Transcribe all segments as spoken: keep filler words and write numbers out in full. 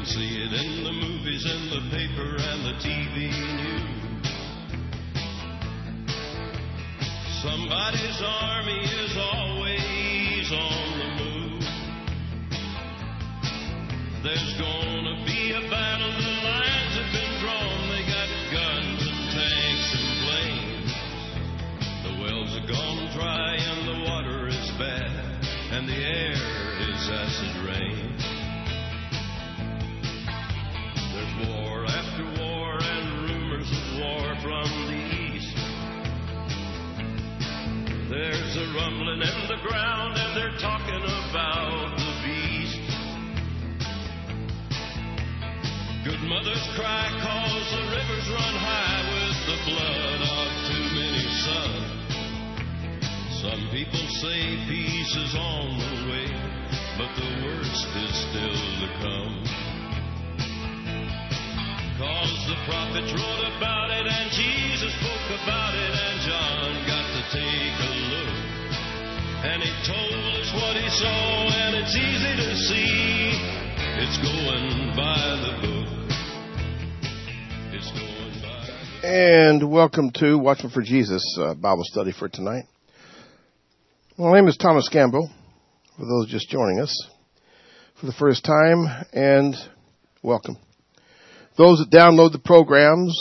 can see it in the movies, in the paper, and the T V news. Somebody's army is always on the move. There's gonna be a battle, the lines have been drawn. They got guns and tanks and planes. The wells are gone dry and the water is bad, and the air is acid rain. There's war after war and rumors of war from the east. There's a rumbling in the ground and they're talking about the beast. Good mothers cry cause the rivers run high with the blood of too many sons. Some people say peace is on the way, but the worst is still to come. Cause the prophets wrote about it and Jesus spoke about it and John got to take a look. And he told us what he saw and it's easy to see. It's going by the book. It's going by the... And welcome to Watchman for Jesus uh, Bible study for tonight. My name is Thomas Gamble, for those just joining us for the first time, and welcome. Those that download the programs,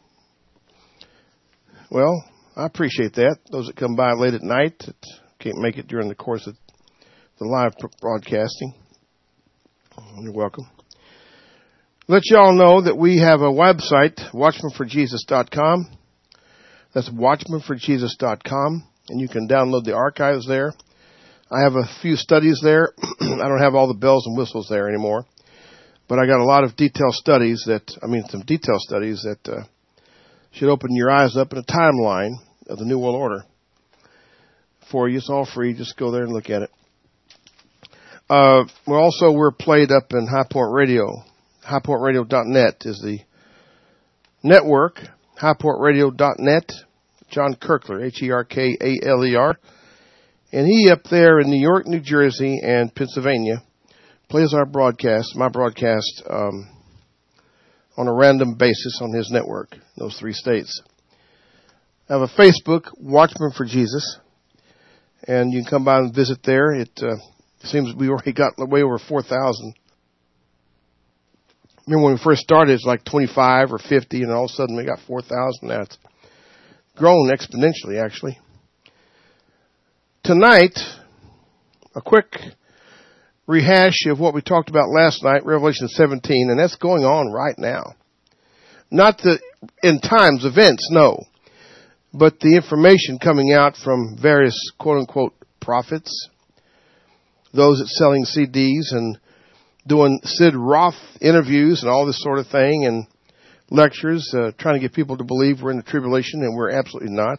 well, I appreciate that. Those that come by late at night that can't make it during the course of the live broadcasting, you're welcome. Let y'all know that we have a website, watchman for jesus dot com. That's watchman for jesus dot com, and you can download the archives there. I have a few studies there. I don't have all the bells and whistles there anymore. But I got a lot of detailed studies that, I mean, some detailed studies that uh, should open your eyes up in a timeline of the New World Order for you. It's all free. Just go there and look at it. Uh, we're also, we're played up in High Point Radio. high point radio dot net is the network. high point radio dot net. John Kerkler, H E R K A L E R. And he up there in New York, New Jersey, and Pennsylvania plays our broadcast, my broadcast, um, on a random basis on his network, those three states. I have a Facebook, Watchman for Jesus, and you can come by and visit there. It uh, seems we already got way over four thousand. Remember when we first started, it's like twenty-five or fifty, and all of a sudden we got four thousand. Now it's grown exponentially, actually. Tonight, a quick rehash of what we talked about last night, Revelation seventeen, and that's going on right now. Not the end times events, no, but the information coming out from various quote-unquote prophets, those that selling C Ds and doing Sid Roth interviews and all this sort of thing, and lectures, uh, trying to get people to believe we're in the tribulation, and we're absolutely not.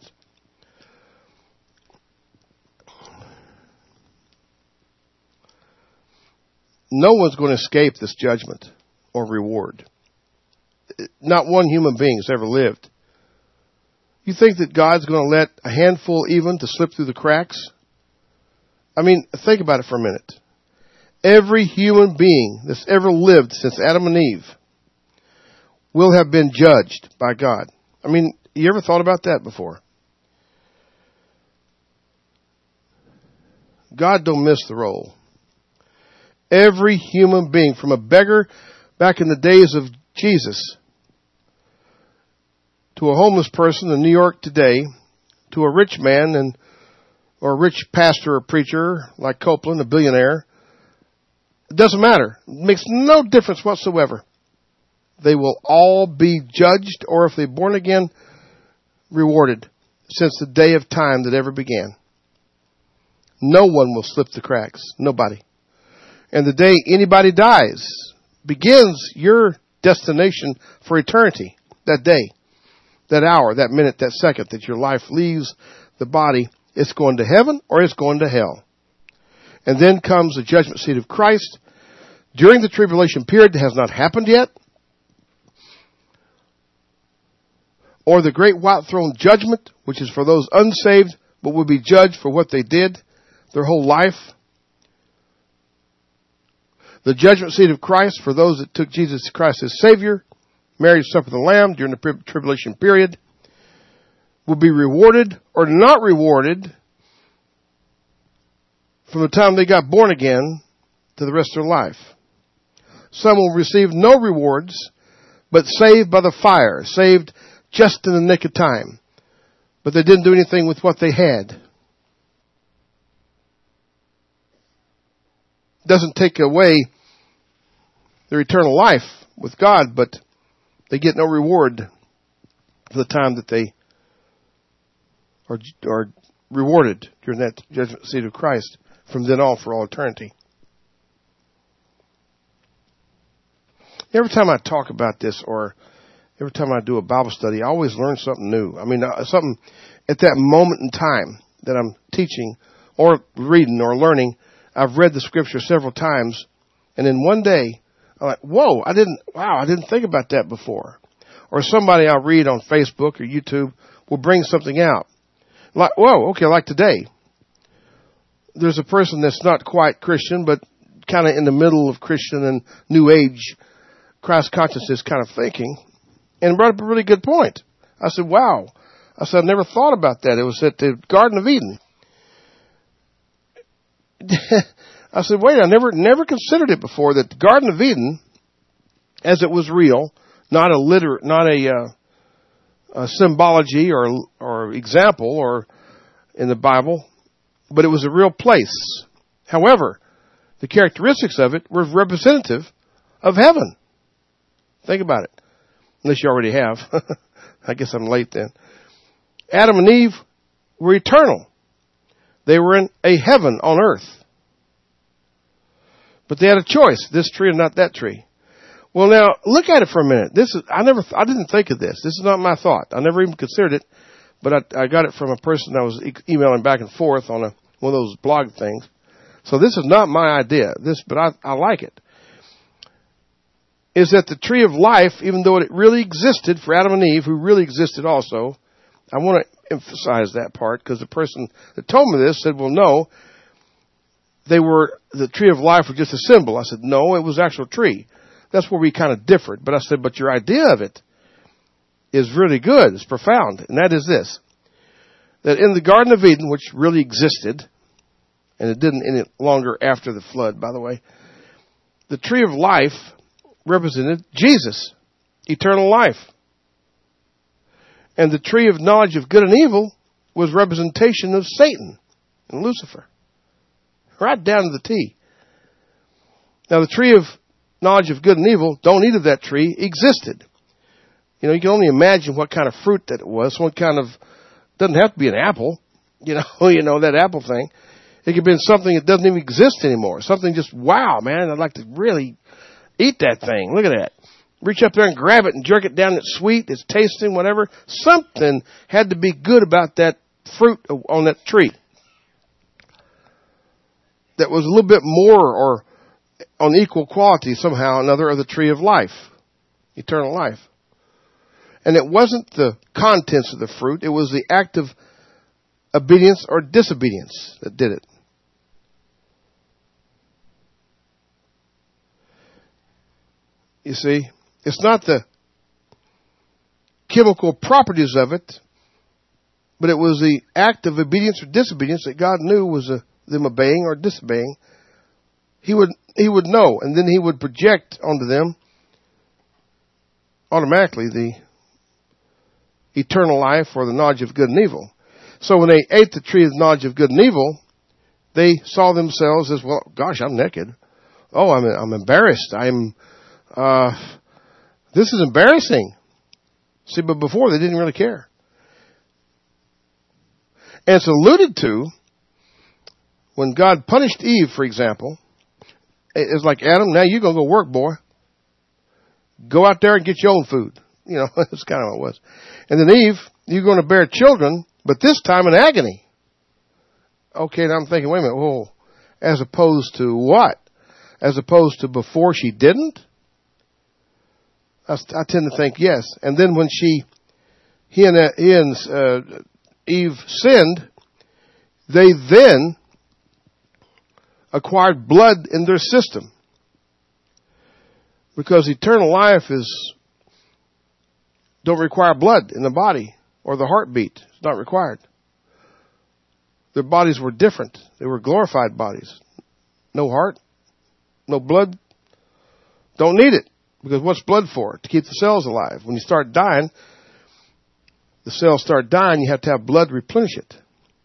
No one's going to escape this judgment or reward. Not one human being has ever lived. You think that God's going to let a handful even to slip through the cracks? I mean, think about it for a minute. Every human being that's ever lived since Adam and Eve will have been judged by God. I mean, you ever thought about that before? God don't miss the role. Every human being, from a beggar back in the days of Jesus to a homeless person in New York today, to a rich man and or a rich pastor or preacher like Copeland, a billionaire, it doesn't matter. It makes no difference whatsoever. They will all be judged, or if they're born again, rewarded since the day of time that ever began. No one will slip the cracks. Nobody. And the day anybody dies begins your destination for eternity. That day, that hour, that minute, that second that your life leaves the body, it's going to heaven or it's going to hell. And then comes the judgment seat of Christ during the tribulation period that has not happened yet. Or the great white throne judgment, which is for those unsaved but will be judged for what they did their whole life. The judgment seat of Christ for those that took Jesus Christ as Savior, marriage supper of the Lamb during the tribulation period, will be rewarded or not rewarded from the time they got born again to the rest of their life. Some will receive no rewards, but saved by the fire, saved just in the nick of time. But they didn't do anything with what they had. Doesn't take away their eternal life with God, but they get no reward for the time that they are, are rewarded during that judgment seat of Christ from then on for all eternity. Every time I talk about this or every time I do a Bible study, I always learn something new. I mean, something at that moment in time that I'm teaching or reading or learning. I've read the scripture several times, and in one day, I'm like, whoa, I didn't, wow, I didn't think about that before. Or somebody I'll read on Facebook or YouTube will bring something out. Like, whoa, okay, like today. There's a person that's not quite Christian, but kind of in the middle of Christian and New Age, Christ consciousness kind of thinking, and brought up a really good point. I said, wow. I said, I never thought about that. It was at the Garden of Eden. I said, wait, I never never considered it before, that the Garden of Eden, as it was real, not a liter, not a, uh, a symbology or or example or in the Bible, but it was a real place. However, the characteristics of it were representative of heaven. Think about it. Unless you already have. I guess I'm late then. Adam and Eve were eternal. They were in a heaven on earth. But they had a choice, this tree or not that tree. Well, now, look at it for a minute. This is, I never, I didn't think of this. This is not my thought. I never even considered it, but I, I got it from a person I was e- emailing back and forth on a, one of those blog things. So this is not my idea, This, but I, I like it. Is that the tree of life, even though it really existed for Adam and Eve, who really existed also, I want to emphasize that part because the person that told me this said, well, no, they were, the tree of life was just a symbol. I said, no, it was an actual tree. That's where we kind of differed. But I said, but your idea of it is really good. It's profound. And that is this, that in the Garden of Eden, which really existed, and it didn't any longer after the flood, by the way, the tree of life represented Jesus, eternal life. And the tree of knowledge of good and evil was representation of Satan and Lucifer. Right down to the T. Now the tree of knowledge of good and evil, don't eat of that tree, existed. You know, you can only imagine what kind of fruit that it was. What kind of, doesn't have to be an apple. You know, you know, that apple thing. It could have been something that doesn't even exist anymore. Something just, wow, man, I'd like to really eat that thing. Look at that. Reach up there and grab it and jerk it down. It's sweet. It's tasting, whatever. Something had to be good about that fruit on that tree. That was a little bit more or on equal quality somehow or another of the tree of life. Eternal life. And it wasn't the contents of the fruit. It was the act of obedience or disobedience that did it. You see, it's not the chemical properties of it, but it was the act of obedience or disobedience that God knew was a, them obeying or disobeying. He would he would know, and then he would project onto them automatically the eternal life or the knowledge of good and evil. So when they ate the tree of knowledge of good and evil, they saw themselves as, well, gosh, I'm naked. Oh, I'm I'm embarrassed. I'm Uh, this is embarrassing. See, but before they didn't really care. And it's alluded to when God punished Eve, for example. It's like, Adam, now you're going to go work, boy. Go out there and get your own food. You know, that's kind of what it was. And then Eve, you're going to bear children, but this time in agony. Okay, now I'm thinking, wait a minute, whoa. As opposed to what? As opposed to before she didn't? I, I tend to think yes. And then when she, he and, uh, he and uh, Eve sinned, they then acquired blood in their system. Because eternal life is don't require blood in the body or the heartbeat. It's not required. Their bodies were different. They were glorified bodies. No heart, no blood. Don't need it. Because what's blood for? To keep the cells alive. When you start dying, the cells start dying, you have to have blood replenish it.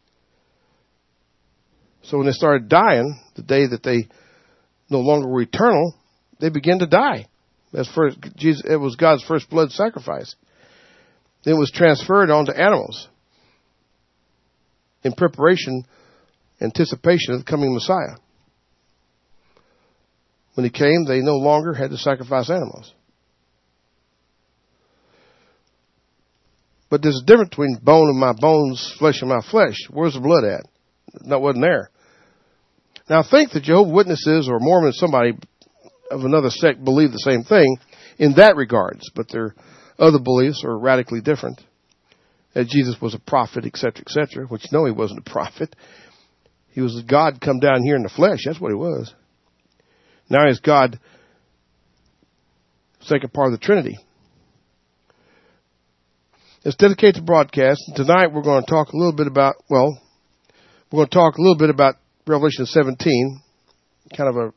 So when they started dying, the day that they no longer were eternal, they began to die. That's first, Jesus, it was God's first blood sacrifice. It was transferred onto animals in preparation, anticipation of the coming Messiah. When he came, they no longer had to sacrifice animals. But there's a difference between bone of my bones, flesh of my flesh. Where's the blood at? That wasn't there. Now, I think that Jehovah's Witnesses or Mormons, somebody of another sect, believe the same thing in that regards, but their other beliefs are radically different. That Jesus was a prophet, et cetera, et cetera, which no, he wasn't a prophet. He was God come down here in the flesh. That's what he was. Now he's God, second part of the Trinity. Let's dedicate the broadcast. And tonight we're going to talk a little bit about, well, we're going to talk a little bit about Revelation seventeen, kind of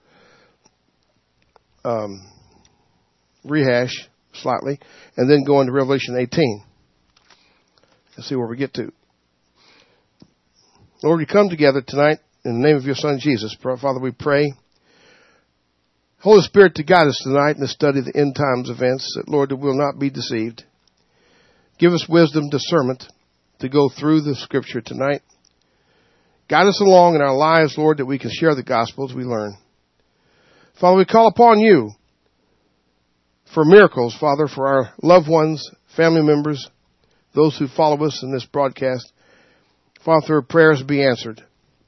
a um, rehash slightly, and then go into Revelation eighteen. Let's see where we get to. Lord, we come together tonight in the name of your Son, Jesus. Father, we pray. Holy Spirit, to guide us tonight in the study of the end times events, that, Lord, that we'll not be deceived. Give us wisdom, discernment to go through the Scripture tonight. Guide us along in our lives, Lord, that we can share the gospel as we learn. Father, we call upon you for miracles, Father, for our loved ones, family members, those who follow us in this broadcast. Father, their prayers be answered.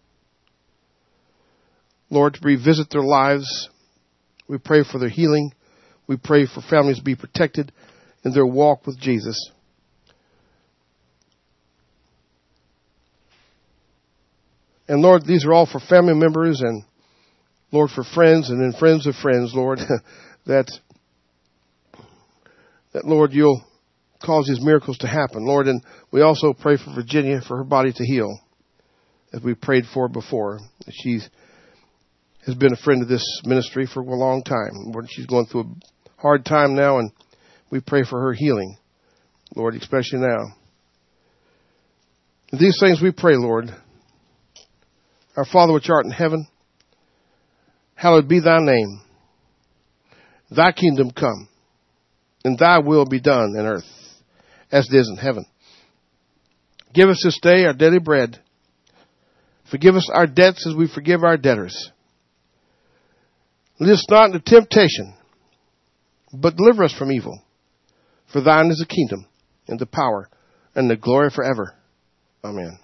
Lord, to revisit their lives. We pray for their healing. We pray for families to be protected in their walk with Jesus. And Lord, these are all for family members and, Lord, for friends and then friends of friends, Lord, that, that, Lord, you'll cause these miracles to happen. Lord, and we also pray for Virginia, for her body to heal, as we prayed for before. She has been a friend of this ministry for a long time. Lord, she's going through a hard time now, and we pray for her healing, Lord, especially now. And these things we pray, Lord. Our Father which art in heaven, hallowed be thy name. Thy kingdom come, and thy will be done in earth as it is in heaven. Give us this day our daily bread. Forgive us our debts as we forgive our debtors. Lead us not into temptation, but deliver us from evil. For thine is the kingdom, and the power, and the glory forever. Amen.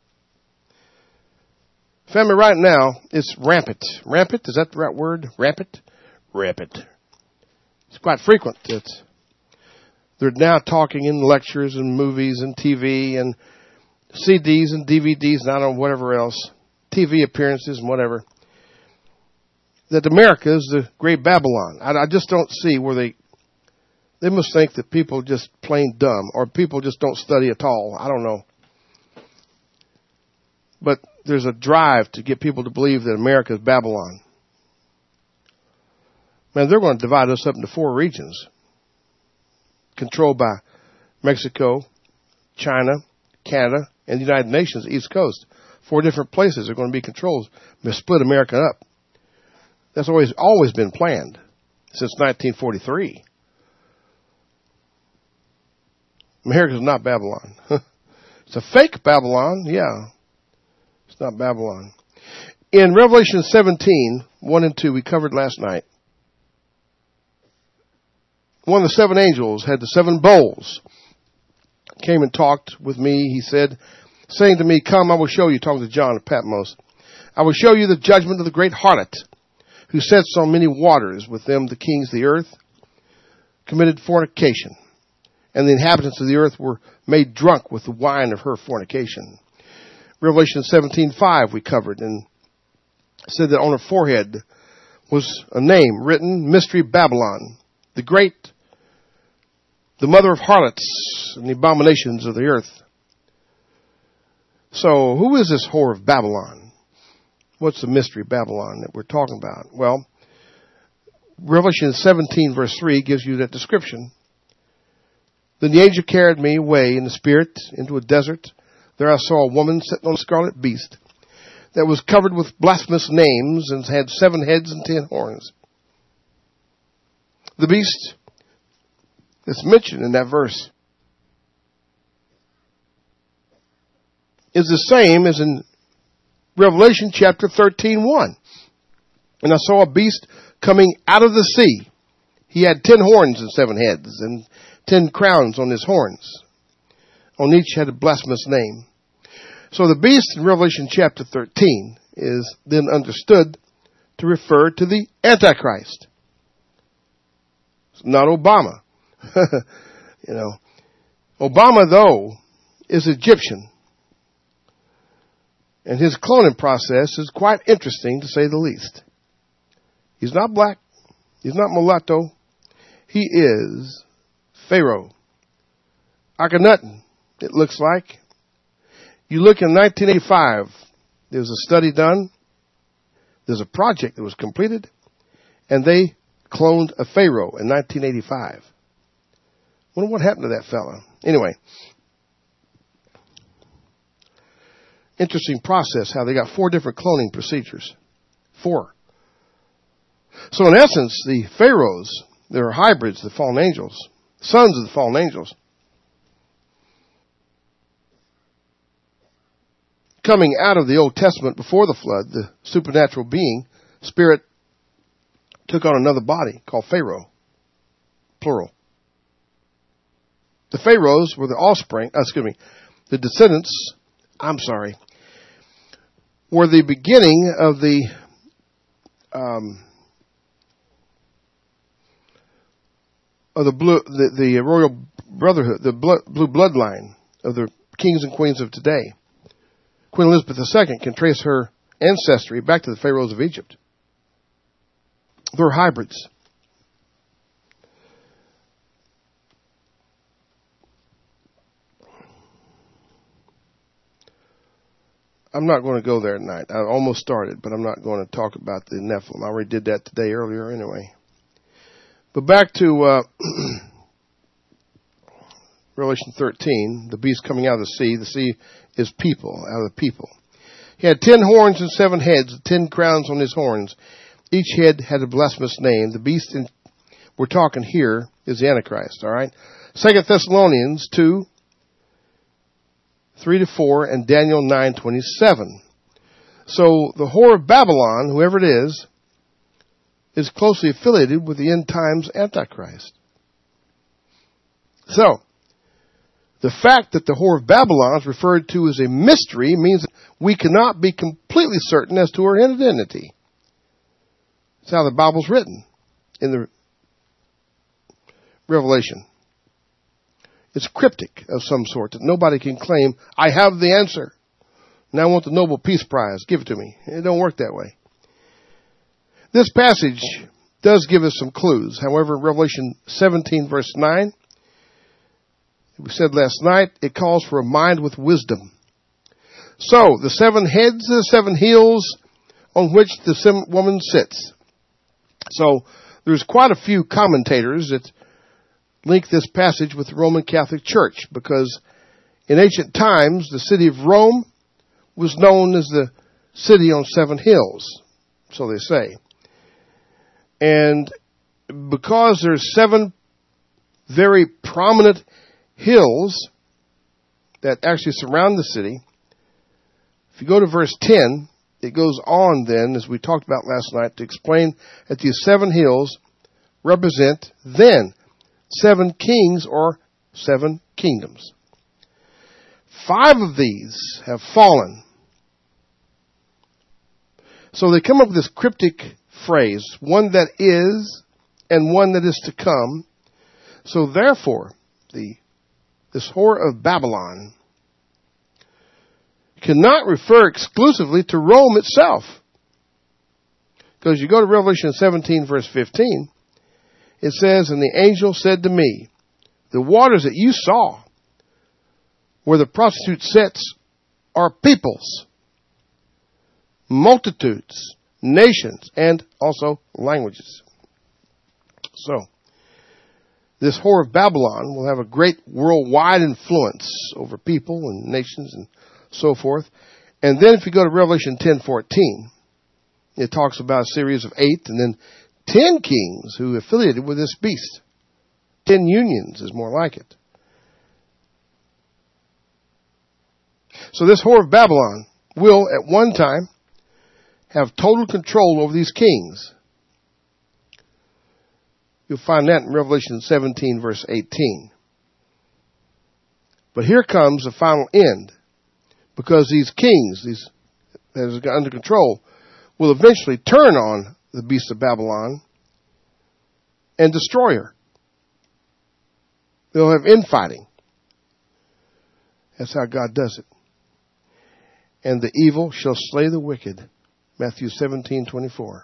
Family, right now, it's rampant. Rampant, is that the right word? Rampant? Rampant. It's quite frequent. It's, they're now talking in lectures and movies and T V and C Ds and D V Ds and I don't know, whatever else. T V appearances and whatever. That America is the great Babylon. I, I just don't see where they, they must think that people are just plain dumb or people just don't study at all. I don't know. But there's a drive to get people to believe that America is Babylon. Man, they're going to divide us up into four regions. Controlled by Mexico, China, Canada, and the United Nations, the East Coast. Four different places are going to be controlled. They split America up. That's always always been planned since nineteen forty-three. America's not Babylon. It's a fake Babylon, yeah. It's not Babylon. In Revelation seventeen, one and two, we covered last night. One of the seven angels had the seven bowls. Came and talked with me. He said, saying to me, come, I will show you, talking to John of Patmos, I will show you the judgment of the great harlot, who sits on many waters. With them the kings of the earth committed fornication, and the inhabitants of the earth were made drunk with the wine of her fornication. Revelation seventeen five we covered, and said that on her forehead was a name written, Mystery Babylon, the great, the mother of harlots and the abominations of the earth. So who is this whore of Babylon? What's the mystery Babylon that we're talking about? Well, Revelation seventeen verse three gives you that description. Then the angel carried me away in the spirit into a desert. There I saw a woman sitting on a scarlet beast that was covered with blasphemous names and had seven heads and ten horns. The beast that's mentioned in that verse is the same as in Revelation chapter thirteen one. And I saw a beast coming out of the sea. He had ten horns and seven heads and ten crowns on his horns. On each had a blasphemous name. So the beast in Revelation chapter thirteen is then understood to refer to the Antichrist. It's not Obama. You know, Obama, though, is Egyptian. And his cloning process is quite interesting, to say the least. He's not black. He's not mulatto. He is Pharaoh. Akhenaten, it looks like. You look in nineteen eighty-five, there was a study done. There's a project that was completed, and they cloned a Pharaoh in nineteen eighty-five. Wonder what happened to that fella. Anyway, interesting process how they got four different cloning procedures. Four. So in essence, the pharaohs, they're hybrids, the fallen angels, sons of the fallen angels, coming out of the Old Testament before the flood. The supernatural being, spirit, took on another body called Pharaoh, plural. The pharaohs were the offspring, uh, excuse me, the descendants, I'm sorry, were the beginning of the um, of the blue, the, the royal brotherhood, the blood, blue bloodline of the kings and queens of today. Queen Elizabeth the Second can trace her ancestry back to the pharaohs of Egypt. They're hybrids. I'm not going to go there tonight. I almost started, but I'm not going to talk about the Nephilim. I already did that today earlier anyway. But back to uh, Revelation thirteen, the beast coming out of the sea. The sea is people, out of the people. He had ten horns and seven heads, ten crowns on his horns. Each head had a blasphemous name. The beast in, we're talking here is the Antichrist, all right? Second Thessalonians two, three to four, and Daniel nine twenty-seven. So the whore of Babylon, whoever it is, is closely affiliated with the end times Antichrist. So, the fact that the whore of Babylon is referred to as a mystery means that we cannot be completely certain as to her identity. That's how the Bible's written in the Revelation. It's cryptic of some sort that nobody can claim, I have the answer. Now I want the Nobel Peace Prize. Give it to me. It don't work that way. This passage does give us some clues. However, Revelation seventeen verse nine, we said last night, it calls for a mind with wisdom. So, the seven heads and the seven heels on which the woman sits. So, there's quite a few commentators that link this passage with the Roman Catholic Church, because in ancient times, the city of Rome was known as the city on seven hills, so they say. And because there's seven very prominent hills that actually surround the city, if you go to verse ten, it goes on then, as we talked about last night, to explain that these seven hills represent then seven kings or seven kingdoms. Five of these have fallen. So they come up with this cryptic phrase, one that is and one that is to come. So therefore, the this whore of Babylon cannot refer exclusively to Rome itself. Because you go to Revelation seventeen, verse fifteen, it says, and the angel said to me, the waters that you saw where the prostitute sits are peoples, multitudes, nations, and also languages. So, this whore of Babylon will have a great worldwide influence over people and nations and so forth. And then if you go to Revelation ten fourteen, it talks about a series of eight and then ten kings who affiliated with this beast. Ten unions is more like it. So this whore of Babylon will at one time have total control over these kings. You'll find that in Revelation seventeen, verse eighteen. But here comes the final end, because these kings, these that are under control, will eventually turn on the beast of Babylon and destroy her. They'll have infighting. That's how God does it. And the evil shall slay the wicked. Matthew seventeen twenty-four.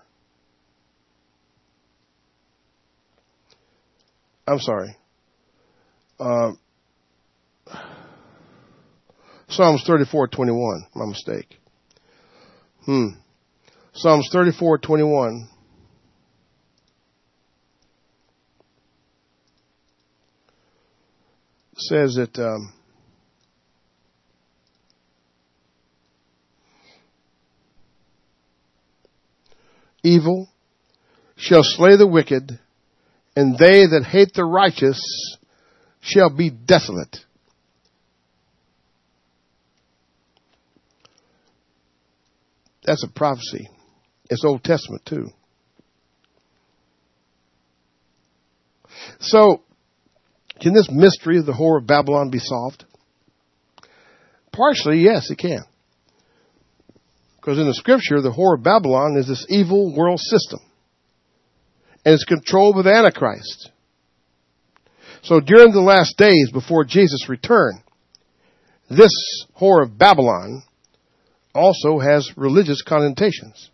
I'm sorry. Uh, Psalms thirty-four twenty-one. My mistake. Hmm. Psalms thirty-four twenty-one. Says that um, evil shall slay the wicked, and they that hate the righteous shall be desolate. That's a prophecy. It's Old Testament too. So, can this mystery of the whore of Babylon be solved? Partially, yes, it can. Because in the scripture, the whore of Babylon is this evil world system. And it's controlled with Antichrist. So during the last days before Jesus' return, this whore of Babylon also has religious connotations.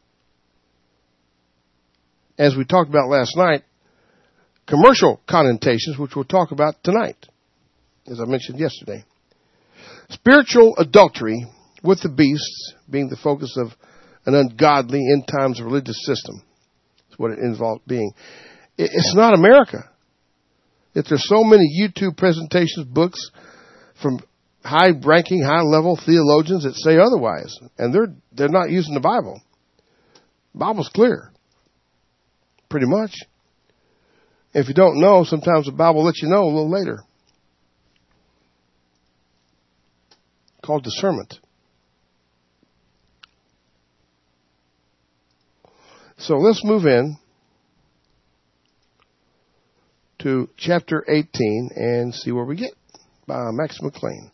As we talked about last night, commercial connotations, which we'll talk about tonight, as I mentioned yesterday. Spiritual adultery with the beasts being the focus of an ungodly end times religious system. That's what it involves being. It's not America. If there's so many YouTube presentations, books from high-ranking, high-level theologians that say otherwise, and they're they're not using the Bible. The Bible's clear, pretty much. If you don't know, sometimes the Bible lets you know a little later. Called discernment. So let's move in to chapter eighteen and see where we get by Max McLean.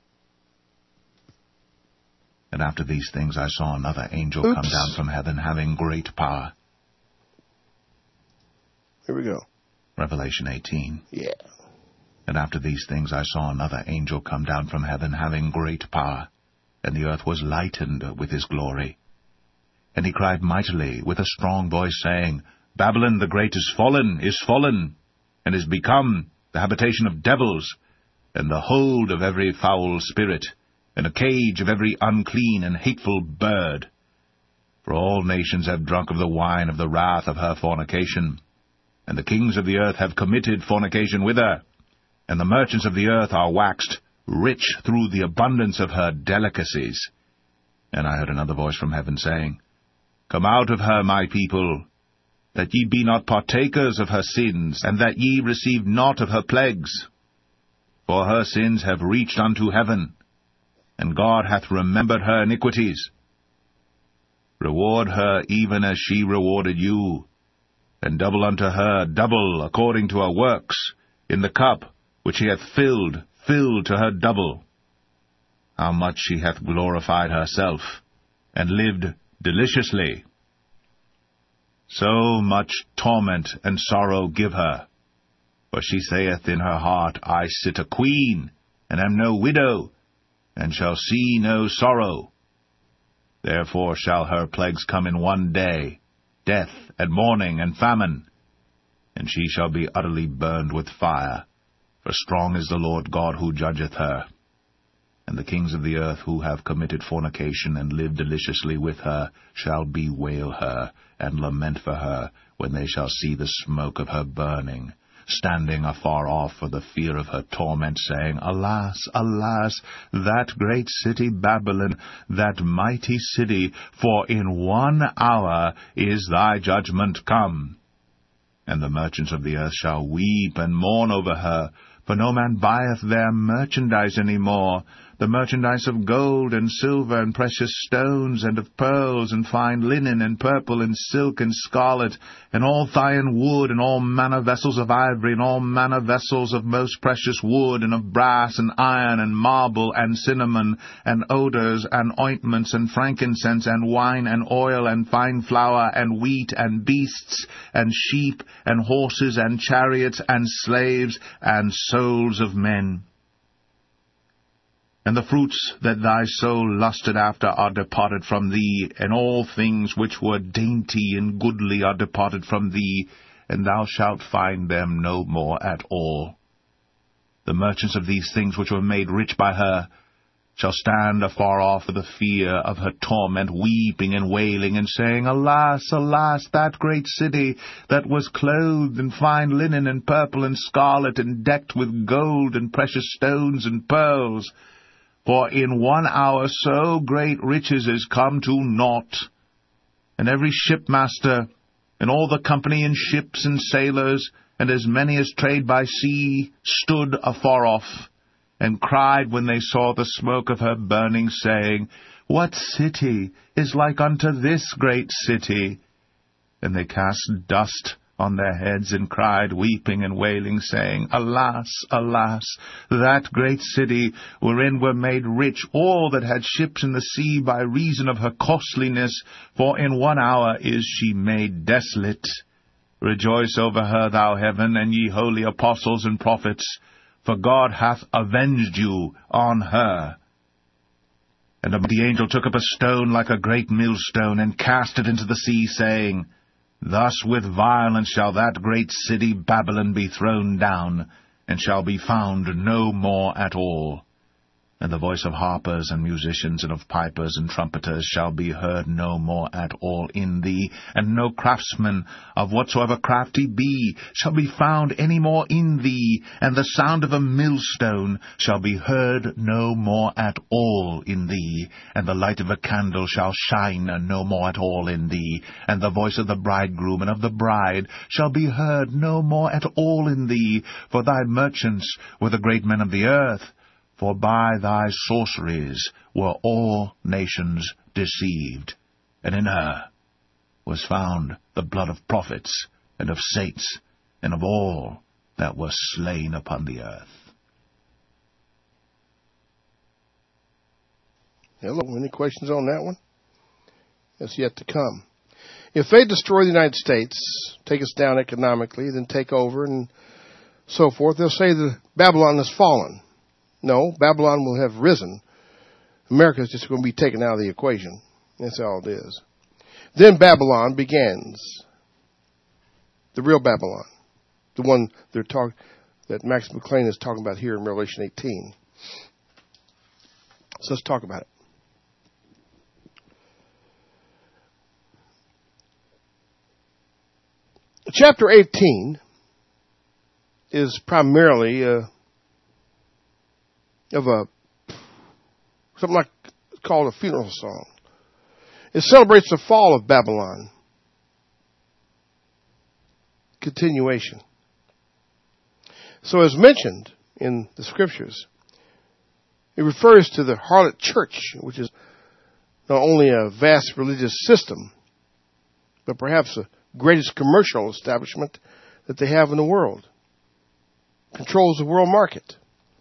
And after these things I saw another angel Oops. come down from heaven, having great power. Here we go. Revelation eighteen. Yeah. And after these things I saw another angel come down from heaven, having great power, and the earth was lightened with his glory. And he cried mightily with a strong voice, saying, Babylon the great is fallen, is fallen, and is become the habitation of devils, and the hold of every foul spirit, and a cage of every unclean and hateful bird. For all nations have drunk of the wine of the wrath of her fornication, and the kings of the earth have committed fornication with her, and the merchants of the earth are waxed rich through the abundance of her delicacies. And I heard another voice from heaven saying, Come out of her, my people, that ye be not partakers of her sins, and that ye receive not of her plagues. For her sins have reached unto heaven, and God hath remembered her iniquities. Reward her even as she rewarded you, and double unto her double according to her works, in the cup which she hath filled, filled to her double. How much she hath glorified herself, and lived deliciously. So much torment and sorrow give her. For she saith in her heart, I sit a queen, and am no widow, and shall see no sorrow. Therefore shall her plagues come in one day, death, and mourning, and famine. And she shall be utterly burned with fire, for strong is the Lord God who judgeth her. And the kings of the earth who have committed fornication and lived deliciously with her shall bewail her, and lament for her, when they shall see the smoke of her burning, standing afar off for the fear of her torment, saying, Alas, alas, that great city Babylon, that mighty city, for in one hour is thy judgment come. And the merchants of the earth shall weep and mourn over her, for no man buyeth their merchandise any more, the merchandise of gold and silver and precious stones, and of pearls and fine linen and purple and silk and scarlet, and all Thyine wood, and all manner vessels of ivory, and all manner vessels of most precious wood, and of brass and iron and marble and cinnamon, and odours and ointments and frankincense and wine and oil and fine flour and wheat and beasts and sheep and horses and chariots and slaves and souls of men. And the fruits that thy soul lusted after are departed from thee, and all things which were dainty and goodly are departed from thee, and thou shalt find them no more at all. The merchants of these things which were made rich by her shall stand afar off for the fear of her torment, weeping and wailing, and saying, Alas, alas, that great city, that was clothed in fine linen and purple and scarlet, and decked with gold and precious stones and pearls. For in one hour so great riches is come to naught. And every shipmaster, and all the company in ships and sailors, and as many as trade by sea, stood afar off, and cried when they saw the smoke of her burning, saying, What city is like unto this great city? And they cast dust on their heads, and cried, weeping and wailing, saying, Alas, alas, that great city, wherein were made rich all that had ships in the sea by reason of her costliness, for in one hour is she made desolate. Rejoice over her, thou heaven, and ye holy apostles and prophets, for God hath avenged you on her. And the angel took up a stone like a great millstone, and cast it into the sea, saying, Thus with violence shall that great city Babylon be thrown down, and shall be found no more at all. And the voice of harpers and musicians and of pipers and trumpeters shall be heard no more at all in thee, and no craftsman, of whatsoever craft he be, shall be found any more in thee, and the sound of a millstone shall be heard no more at all in thee, and the light of a candle shall shine no more at all in thee, and the voice of the bridegroom and of the bride shall be heard no more at all in thee, for thy merchants were the great men of the earth. For by thy sorceries were all nations deceived, and in her was found the blood of prophets, and of saints, and of all that were slain upon the earth. Hello, any questions on that one? That's yet to come. If they destroy the United States, take us down economically, then take over and so forth, they'll say that Babylon has fallen. No, Babylon will have risen. America is just going to be taken out of the equation. That's all it is. Then Babylon begins. The real Babylon. The one they're talk, that Max McLean is talking about here in Revelation eighteen. So let's talk about it. Chapter eighteen is primarily uh, of a something like called a funeral song. It celebrates the fall of Babylon. Continuation. So as mentioned in the scriptures, it refers to the harlot church, which is not only a vast religious system, but perhaps the greatest commercial establishment that they have in the world. Controls the world market.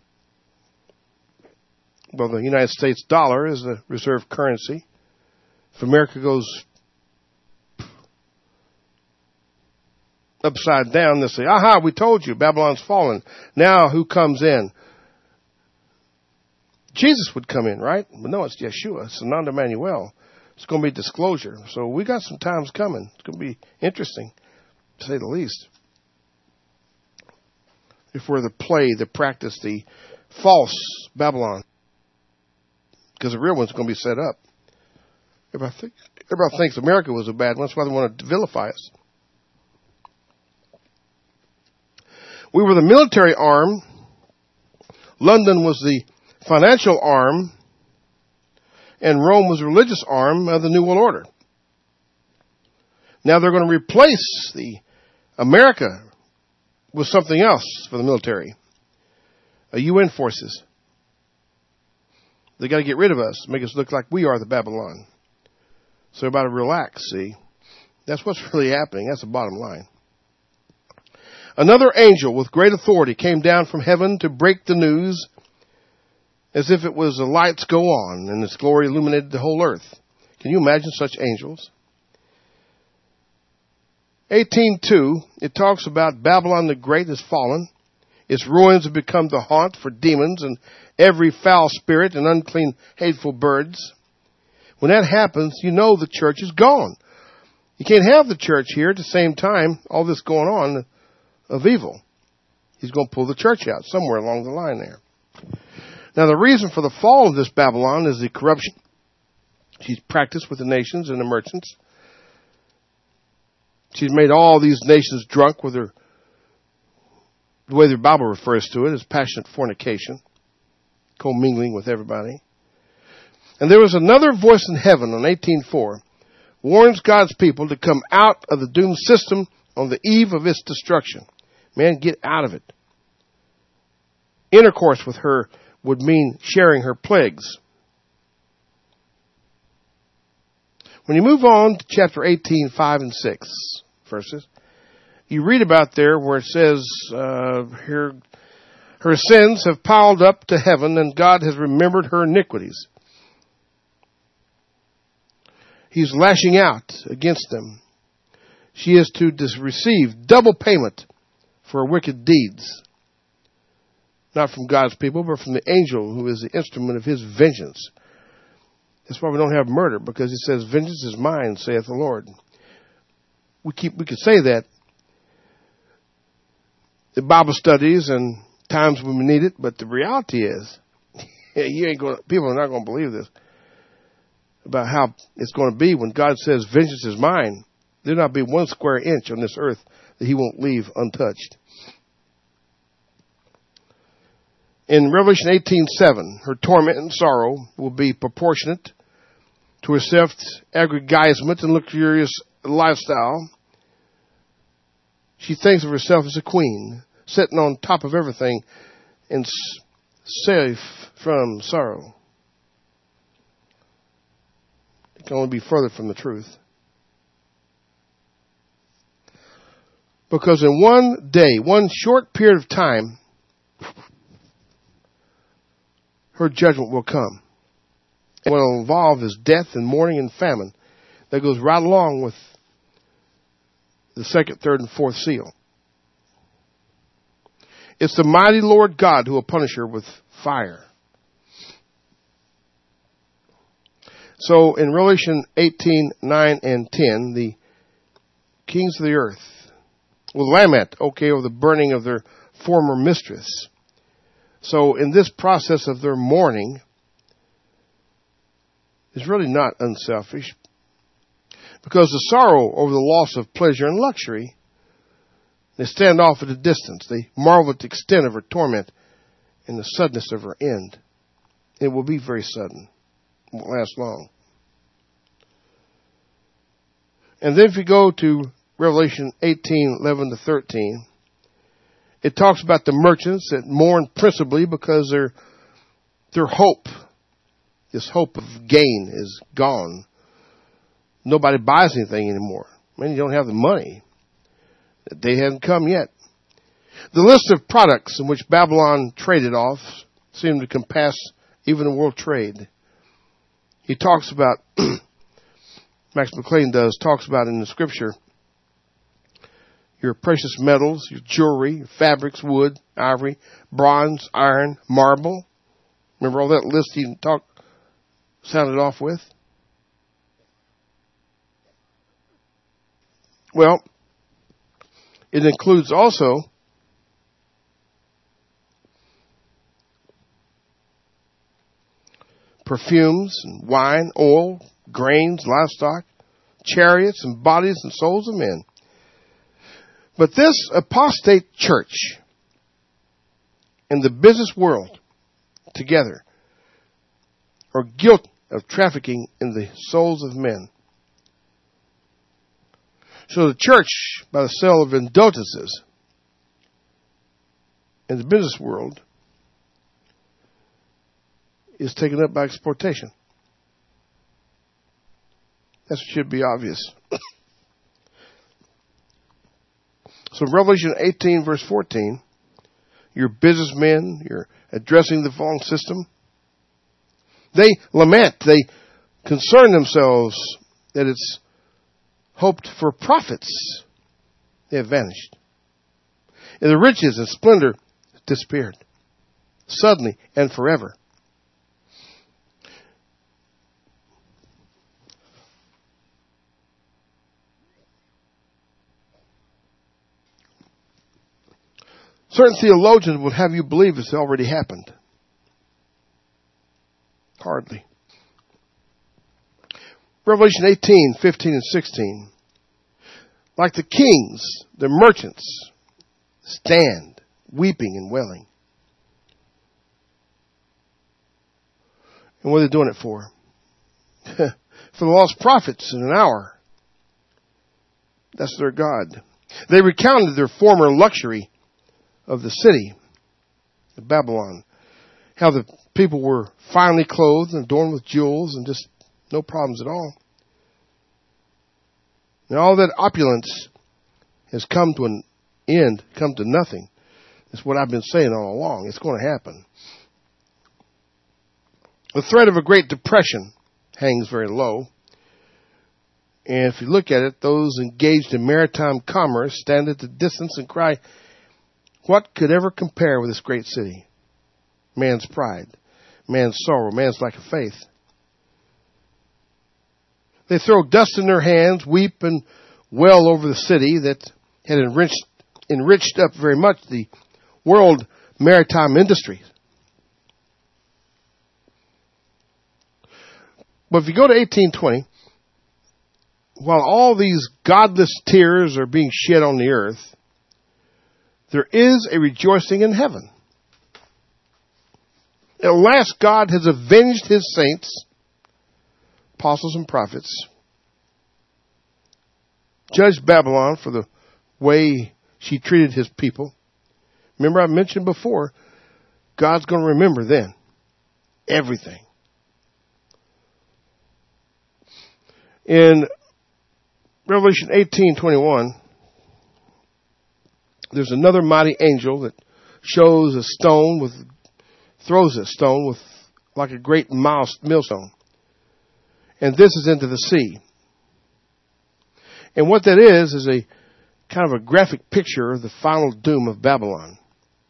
Well, the United States dollar is the reserve currency. If America goes upside down, they'll say, aha, we told you, Babylon's fallen. Now who comes in? Jesus would come in, right? But no, it's Yeshua. It's Ananda Emmanuel. It's going to be disclosure. So we got some times coming. It's going to be interesting, to say the least. If we're the play, the practice, the false Babylon. Because the real one's going to be set up. Everybody, think, everybody thinks America was a bad one. That's why they want to vilify us. We were the military arm. London was the financial arm. And Rome was the religious arm of the New World Order. Now they're going to replace the America with something else for the military. A U N forces. They got to get rid of us, make us look like we are the Babylon. So they're about to relax, see? That's what's really happening. That's the bottom line. Another angel with great authority came down from heaven to break the news as if it was the lights go on and its glory illuminated the whole earth. Can you imagine such angels? eighteen two, it talks about Babylon the Great has fallen. Its ruins have become the haunt for demons and every foul spirit and unclean, hateful birds. When that happens, you know the church is gone. You can't have the church here at the same time, all this going on of evil. He's going to pull the church out somewhere along the line there. Now, the reason for the fall of this Babylon is the corruption she's practiced with the nations and the merchants. She's made all these nations drunk with her, the way the Bible refers to it, is passionate fornication, commingling with everybody. And there was another voice in heaven on eighteen four, warns God's people to come out of the doomed system on the eve of its destruction. Man, get out of it. Intercourse with her would mean sharing her plagues. When you move on to chapter eighteen, five and six verses, you read about there where it says, uh, here, her sins have piled up to heaven and God has remembered her iniquities. He's lashing out against them. She is to receive double payment for her wicked deeds. Not from God's people, but from the angel who is the instrument of his vengeance. That's why we don't have murder, because it says, vengeance is mine, saith the Lord. We keep, we could say that in Bible studies and times when we need it, but the reality is, you ain't going. People are not going to believe this about how it's going to be when God says, vengeance is mine. There'll not be one square inch on this earth that he won't leave untouched. In Revelation eighteen seven, her torment and sorrow will be proportionate to her self-aggrandizement and luxurious lifestyle. She thinks of herself as a queen, sitting on top of everything and safe from sorrow. It can only be further from the truth. Because in one day, one short period of time, her judgment will come. And what will involve is death and mourning and famine. That goes right along with the second, third, and fourth seal. It's the mighty Lord God who will punish her with fire. So in Revelation eighteen, nine, and ten, the kings of the earth will lament, okay, over the burning of their former mistress. So in this process of their mourning, is really not unselfish, because the sorrow over the loss of pleasure and luxury, they stand off at a distance. They marvel at the extent of her torment and the suddenness of her end. It will be very sudden. It won't last long. And then if you go to Revelation eighteen, eleven to thirteen, it talks about the merchants that mourn principally because their their hope, this hope of gain, is gone. Nobody buys anything anymore. I mean, you don't have the money. The day hasn't come yet. The list of products in which Babylon traded off seemed to compass even the world trade. He talks about, Max McLean does, talks about in the scripture, your precious metals, your jewelry, your fabrics, wood, ivory, bronze, iron, marble. Remember all that list he talked, sounded off with? Well, it includes also perfumes and wine, oil, grains, livestock, chariots and bodies and souls of men. But this apostate church and the business world together are guilty of trafficking in the souls of men. So the church, by the sale of indulgences in the business world, is taken up by exploitation. That should be obvious. So Revelation eighteen, verse fourteen, your businessmen, you're addressing the fallen system. They lament, they concern themselves that it's hoped for profits. They have vanished. And the riches and splendor disappeared. Suddenly and forever. Certain theologians would have you believe it's already happened. Hardly. Revelation eighteen, fifteen, and sixteen. Like the kings, the merchants stand weeping and wailing. And what are they doing it for? For the lost prophets in an hour. That's their God. They recounted their former luxury of the city of Babylon. How the people were finely clothed and adorned with jewels and just no problems at all. And all that opulence has come to an end, come to nothing. That's what I've been saying all along. It's going to happen. The threat of a Great Depression hangs very low. And if you look at it, those engaged in maritime commerce stand at the distance and cry, what could ever compare with this great city? Man's pride, man's sorrow, man's lack of faith. They throw dust in their hands, weep and wail over the city that had enriched, enriched up very much the world maritime industry. But if you go to eighteen twenty, while all these godless tears are being shed on the earth, there is a rejoicing in heaven. At last God has avenged his saints, apostles and prophets, judged Babylon for the way she treated his people. Remember I mentioned before, God's going to remember then everything. In Revelation eighteen twenty-one, there's another mighty angel that shows a stone with, throws a stone with like a great millstone. And this is into the sea. And what that is, is a kind of a graphic picture of the final doom of Babylon.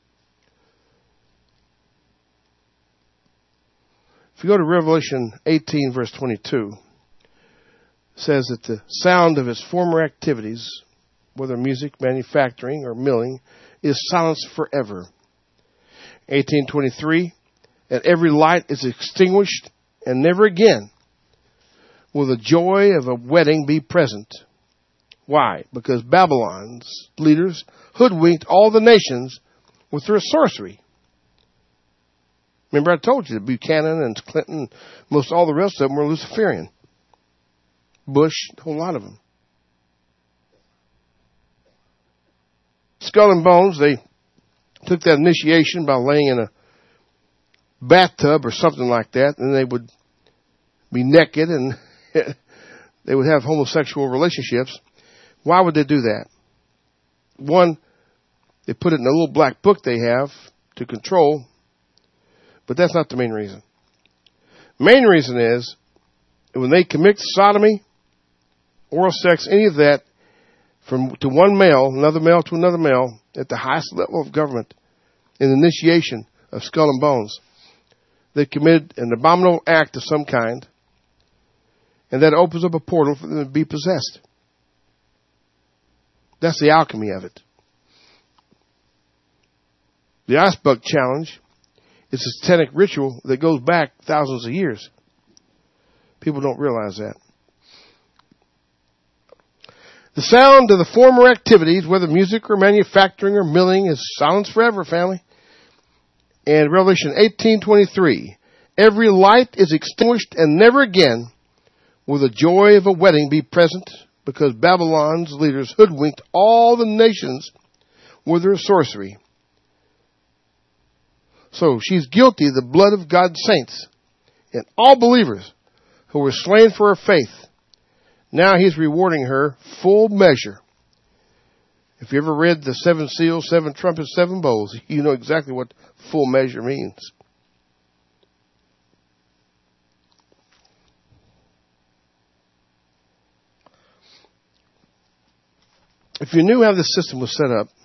If you go to Revelation eighteen verse twenty-two, it says that the sound of its former activities, whether music, manufacturing, or milling, is silenced forever. eighteen twenty-three, and every light is extinguished, and never again will the joy of a wedding be present. Why? Because Babylon's leaders hoodwinked all the nations with their sorcery. Remember I told you that Buchanan and Clinton, most all the rest of them were Luciferian. Bush, a whole lot of them. Skull and Bones, they took that initiation by laying in a bathtub or something like that, and they would be naked and they would have homosexual relationships. Why would they do that? One, they put it in a little black book they have to control, but that's not the main reason. Main reason is that when they commit sodomy, oral sex, any of that, from to one male, another male to another male, at the highest level of government, in the initiation of Skull and Bones, they committed an abominable act of some kind, and that opens up a portal for them to be possessed. That's the alchemy of it. The Ice Bucket Challenge is a satanic ritual that goes back thousands of years. People don't realize that. The sound of the former activities, whether music or manufacturing or milling, is silence forever, family. And Revelation eighteen twenty-three, every light is extinguished, and never again will the joy of a wedding be present, because Babylon's leaders hoodwinked all the nations with their sorcery. So she's guilty of the blood of God's saints and all believers who were slain for her faith. Now he's rewarding her full measure. If you ever read the seven seals, seven trumpets, seven bowls, you know exactly what full measure means. If you knew how this system was set up,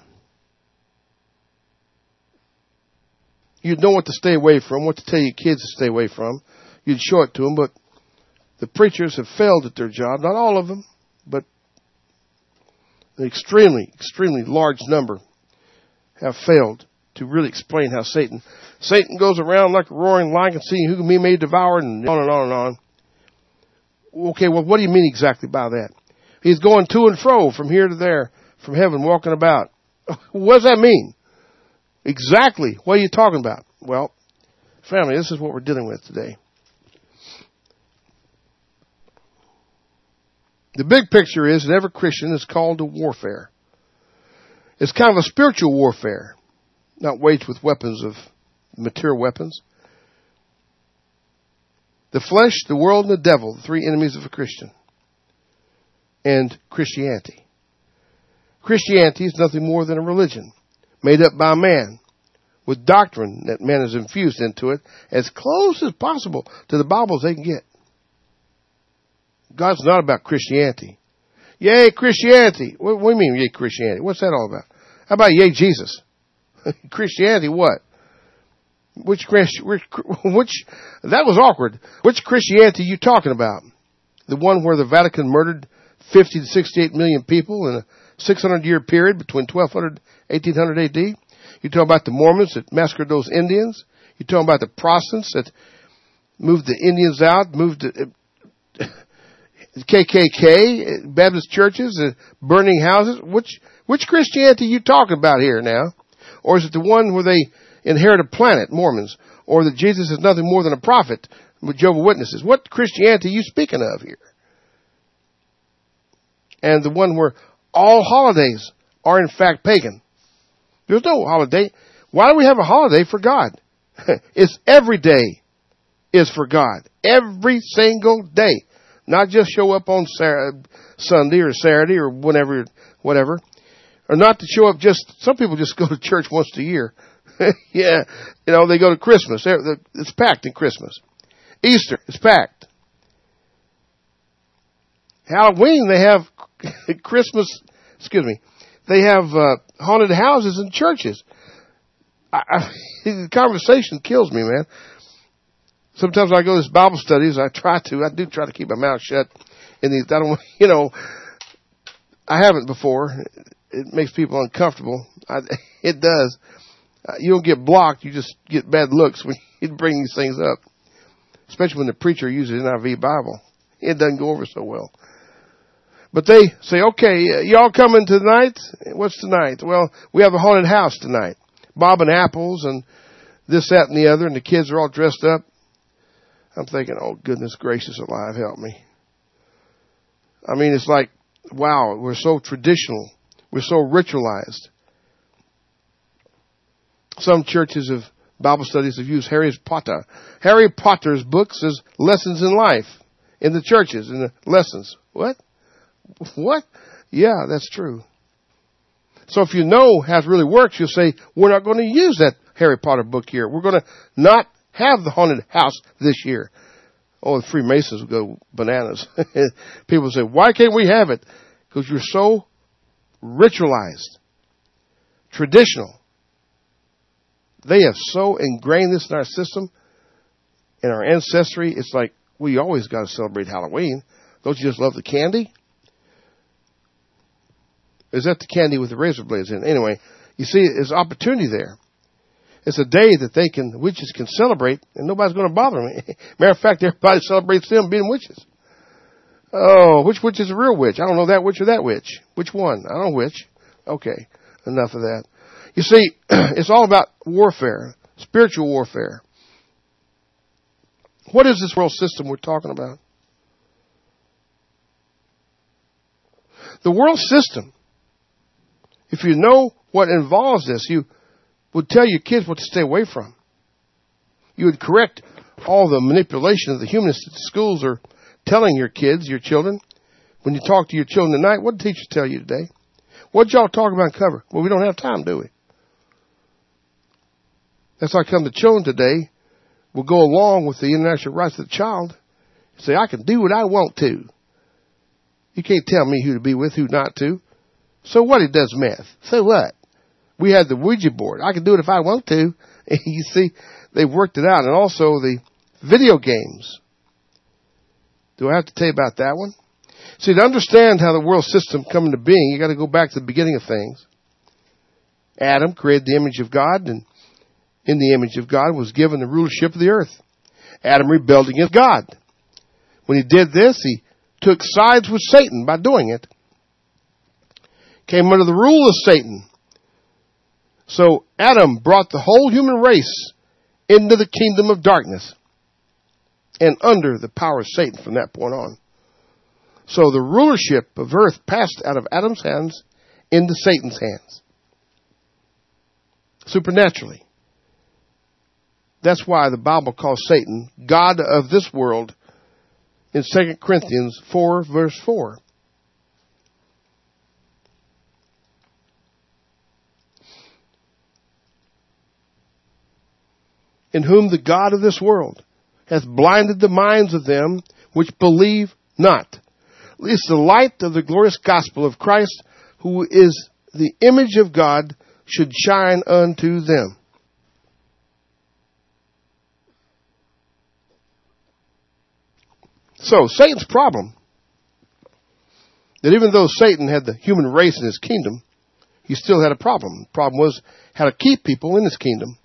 you'd know what to stay away from, what to tell your kids to stay away from. You'd show it to them, but the preachers have failed at their job. Not all of them, but an extremely, extremely large number have failed to really explain how Satan, Satan goes around like a roaring lion, seeing who he may devour, and on and on and on. Okay, well, what do you mean exactly by that? He's going to and fro from here to there, from heaven, walking about. What does that mean? Exactly. What are you talking about? Well, family, this is what we're dealing with today. The big picture is that every Christian is called to warfare. It's kind of a spiritual warfare, not waged with weapons of material weapons. The flesh, the world, and the devil, the three enemies of a Christian. And Christianity. Christianity is nothing more than a religion made up by man with doctrine that man has infused into it as close as possible to the Bible as they can get. God's not about Christianity. Yay, Christianity. What, what do you mean, yay, Christianity? What's that all about? How about yay, Jesus? Christianity, what? Which, which, which, that was awkward. Which Christianity are you talking about? The one where the Vatican murdered fifty to sixty-eight million people in a six hundred year period between twelve hundred and eighteen hundred A D? You're talking about the Mormons that massacred those Indians? You're talking about the Protestants that moved the Indians out, moved the K K K, Baptist churches, burning houses? Which, which Christianity are you talking about here now? Or is it the one where they inherit a planet, Mormons? Or that Jesus is nothing more than a prophet with Jehovah's Witnesses? What Christianity are you speaking of here? And the one where all holidays are in fact pagan. There's no holiday. Why do we have a holiday for God? It's every day is for God. Every single day. Not just show up on Sunday or Saturday or whenever, whatever. Or not to show up just, some people just go to church once a year. Yeah. You know, they go to Christmas. It's packed in Christmas. Easter, it's packed. Halloween, they have Christmas, excuse me, they have uh, haunted houses in churches. I, I, the conversation kills me, man. Sometimes I go to these Bible studies. I try to. I do try to keep my mouth shut. In these, I don't, you know, I haven't before. It makes people uncomfortable. I, it does. Uh, you don't get blocked. You just get bad looks when you bring these things up, especially when the preacher uses N I V Bible. It doesn't go over so well. But they say, okay, uh, y'all coming tonight? What's tonight? Well, we have a haunted house tonight. Bob and apples and this, that, and the other, and the kids are all dressed up. I'm thinking, oh, goodness gracious alive, help me. I mean, it's like, wow, we're so traditional. We're so ritualized. Some churches of Bible studies have used Harry Potter. Harry Potter's books as lessons in life in the churches, in the lessons. What? What? Yeah, that's true. So if you know how it really works, you'll say, we're not going to use that Harry Potter book here. We're going to not have the haunted house this year. Oh, the Freemasons will go bananas. People say, why can't we have it? Because you're so ritualized, traditional. They have so ingrained this in our system, in our ancestry. It's like, we always got to celebrate Halloween. Don't you just love the candy? Is that the candy with the razor blades in it? Anyway, you see, there's opportunity there. It's a day that they can, witches can celebrate, and nobody's going to bother them. Matter of fact, everybody celebrates them being witches. Oh, which witch is a real witch? I don't know that witch or that witch. Which one? I don't know which. Okay, enough of that. You see, it's all about warfare, spiritual warfare. What is this world system we're talking about? The world system, if you know what involves this, you would tell your kids what to stay away from. You would correct all the manipulation of the humanists that schools are telling your kids, your children. When you talk to your children tonight, what did teachers tell you today? What did y'all talk about in cover? Well, we don't have time, do we? That's why I come to children today will go along with the international rights of the child and say, I can do what I want to. You can't tell me who to be with, who not to. So what? He does meth. So what? We had the Ouija board. I can do it if I want to. You see, they've worked it out. And also the video games. Do I have to tell you about that one? See, to understand how the world system come into being, you got to go back to the beginning of things. Adam created the image of God, and in the image of God was given the rulership of the earth. Adam rebelled against God. When he did this, he took sides with Satan by doing it. Came under the rule of Satan. So Adam brought the whole human race into the kingdom of darkness and under the power of Satan from that point on. So the rulership of earth passed out of Adam's hands into Satan's hands. Supernaturally. That's why the Bible calls Satan God of this world in Second Corinthians four, verse four. In whom the God of this world hath blinded the minds of them which believe not, lest the light of the glorious gospel of Christ, who is the image of God, should shine unto them. So, Satan's problem, that even though Satan had the human race in his kingdom, he still had a problem. The problem was how to keep people in his kingdom.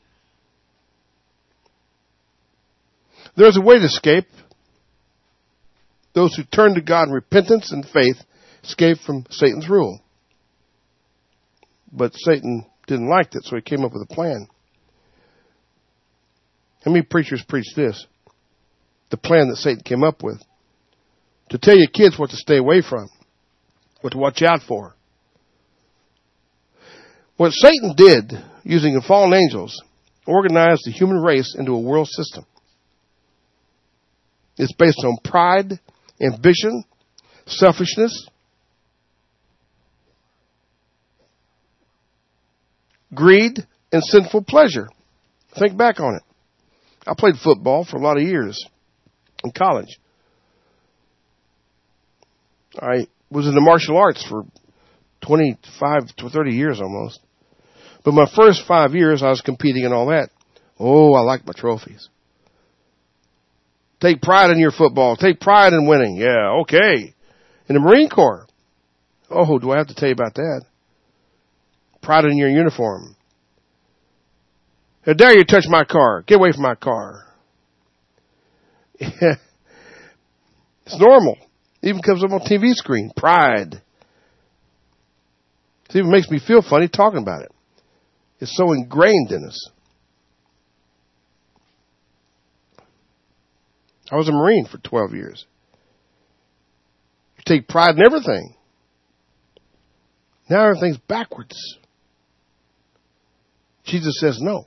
There's a way to escape. Those who turn to God in repentance and faith escape from Satan's rule. But Satan didn't like that, so he came up with a plan. How many preachers preach this? The plan that Satan came up with. To tell your kids what to stay away from. What to watch out for. What Satan did, using the fallen angels, organized the human race into a world system. It's based on pride, ambition, selfishness, greed, and sinful pleasure. Think back on it. I played football for a lot of years in college. I was in the martial arts for twenty-five to thirty years almost. But my first five years, I was competing in all that. Oh, I like my trophies. Take pride in your football. Take pride in winning. Yeah, okay. In the Marine Corps. Oh, do I have to tell you about that? Pride in your uniform. How dare you touch my car? Get away from my car. It's normal. It even comes up on T V screen. Pride. It even makes me feel funny talking about it. It's so ingrained in us. I was a Marine for twelve years. You take pride in everything. Now everything's backwards. Jesus says no.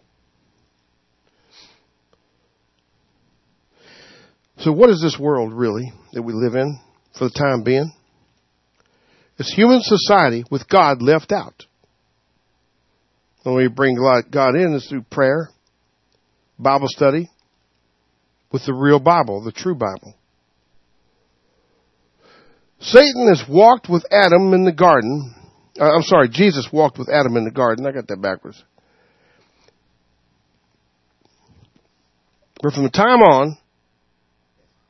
So what is this world really that we live in for the time being? It's human society with God left out. The way you bring God in is through prayer, Bible study, with the real Bible, the true Bible. Satan has walked with Adam in the garden. Uh, I'm sorry, Jesus walked with Adam in the garden. I got that backwards. But from the time on,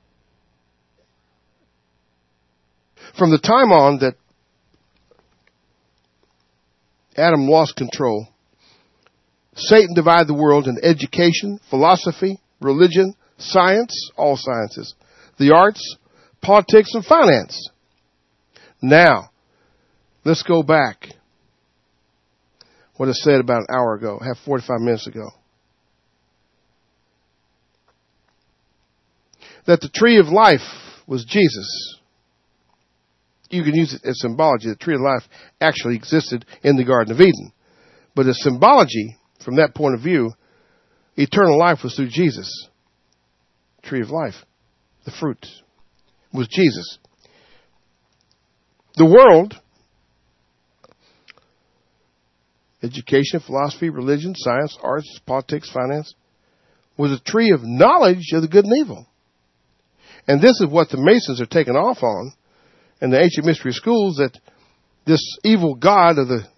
from the time on that Adam lost control. Satan divided the world into education, philosophy, religion, science, all sciences, the arts, politics, and finance. Now, let's go back. What I said about an hour ago, half forty-five minutes ago. That the tree of life was Jesus. You can use it as symbology. The tree of life actually existed in the Garden of Eden. But as symbology, from that point of view, eternal life was through Jesus. Tree of life. The fruit was Jesus. The world, education, philosophy, religion, science, arts, politics, finance, was a tree of knowledge of the good and evil. And this is what the Masons are taking off on in the ancient mystery schools, that this evil god of the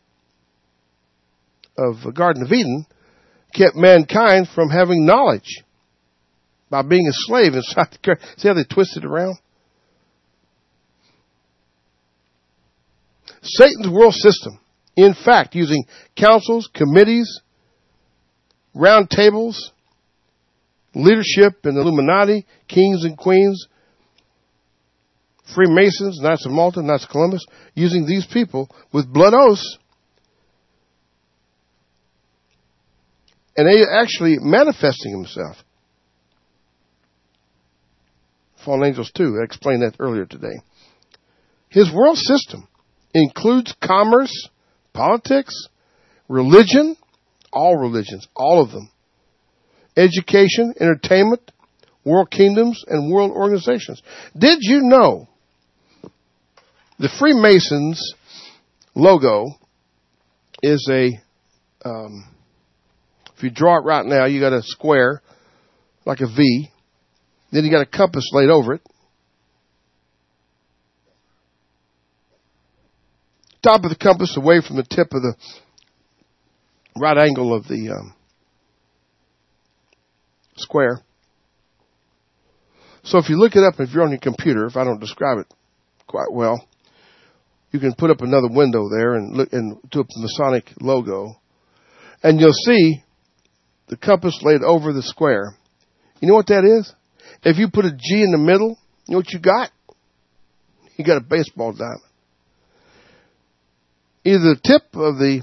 of the Garden of Eden kept mankind from having knowledge by being a slave inside the garden. See how they twisted it around? Satan's world system, in fact, using councils, committees, round tables, leadership in the Illuminati, kings and queens, Freemasons, Knights of Malta, Knights of Columbus, using these people with blood oaths, and they actually manifesting himself. Fallen angels too. I explained that earlier today. His world system includes commerce, politics, religion, all religions, all of them, education, entertainment, world kingdoms, and world organizations. Did you know the Freemasons logo is a, um, if you draw it right now, you got a square, like a V. Then you got a compass laid over it. Top of the compass away from the tip of the right angle of the um, square. So if you look it up, if you're on your computer, if I don't describe it quite well, you can put up another window there and look and do up the Masonic logo, and you'll see the compass laid over the square. You know what that is? If you put a G in the middle, you know what you got? You got a baseball diamond. Either the tip of the,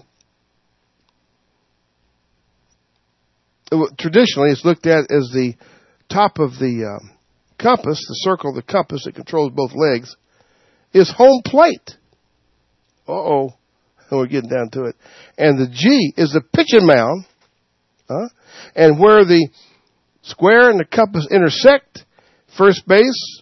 traditionally it's looked at as the top of the um, compass, the circle of the compass that controls both legs, is home plate. Uh-oh. We're getting down to it. And the G is the pitching mound. Huh? And where the square and the compass intersect, first base,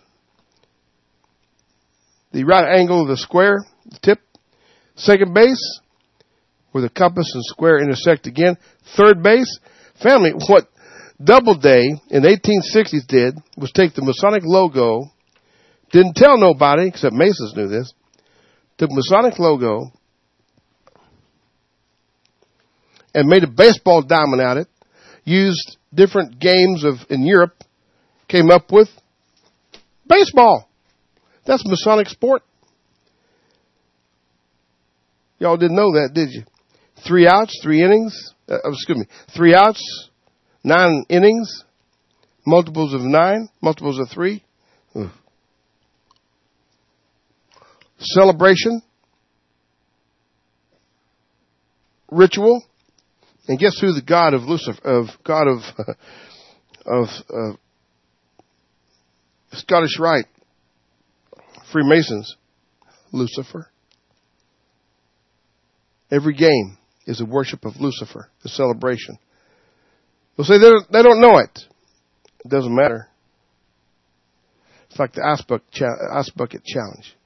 the right angle of the square, the tip. Second base, where the compass and square intersect again. Third base. Family, what Doubleday in the eighteen sixties did was take the Masonic logo, didn't tell nobody, except Masons knew this, took the Masonic logo and made a baseball diamond out of it, used different games of in Europe, came up with baseball. That's Masonic sport. Y'all didn't know that, did you? Three outs, three innings, uh, excuse me, three outs, nine innings, multiples of nine, multiples of three. Ugh. Celebration, ritual, and guess who the god of Lucifer, of God of uh, of uh, Scottish Rite, Freemasons, Lucifer. Every game is a worship of Lucifer, a celebration. They'll say they don't, they don't know it. It doesn't matter. It's like the ice bucket, cha- ice bucket challenge.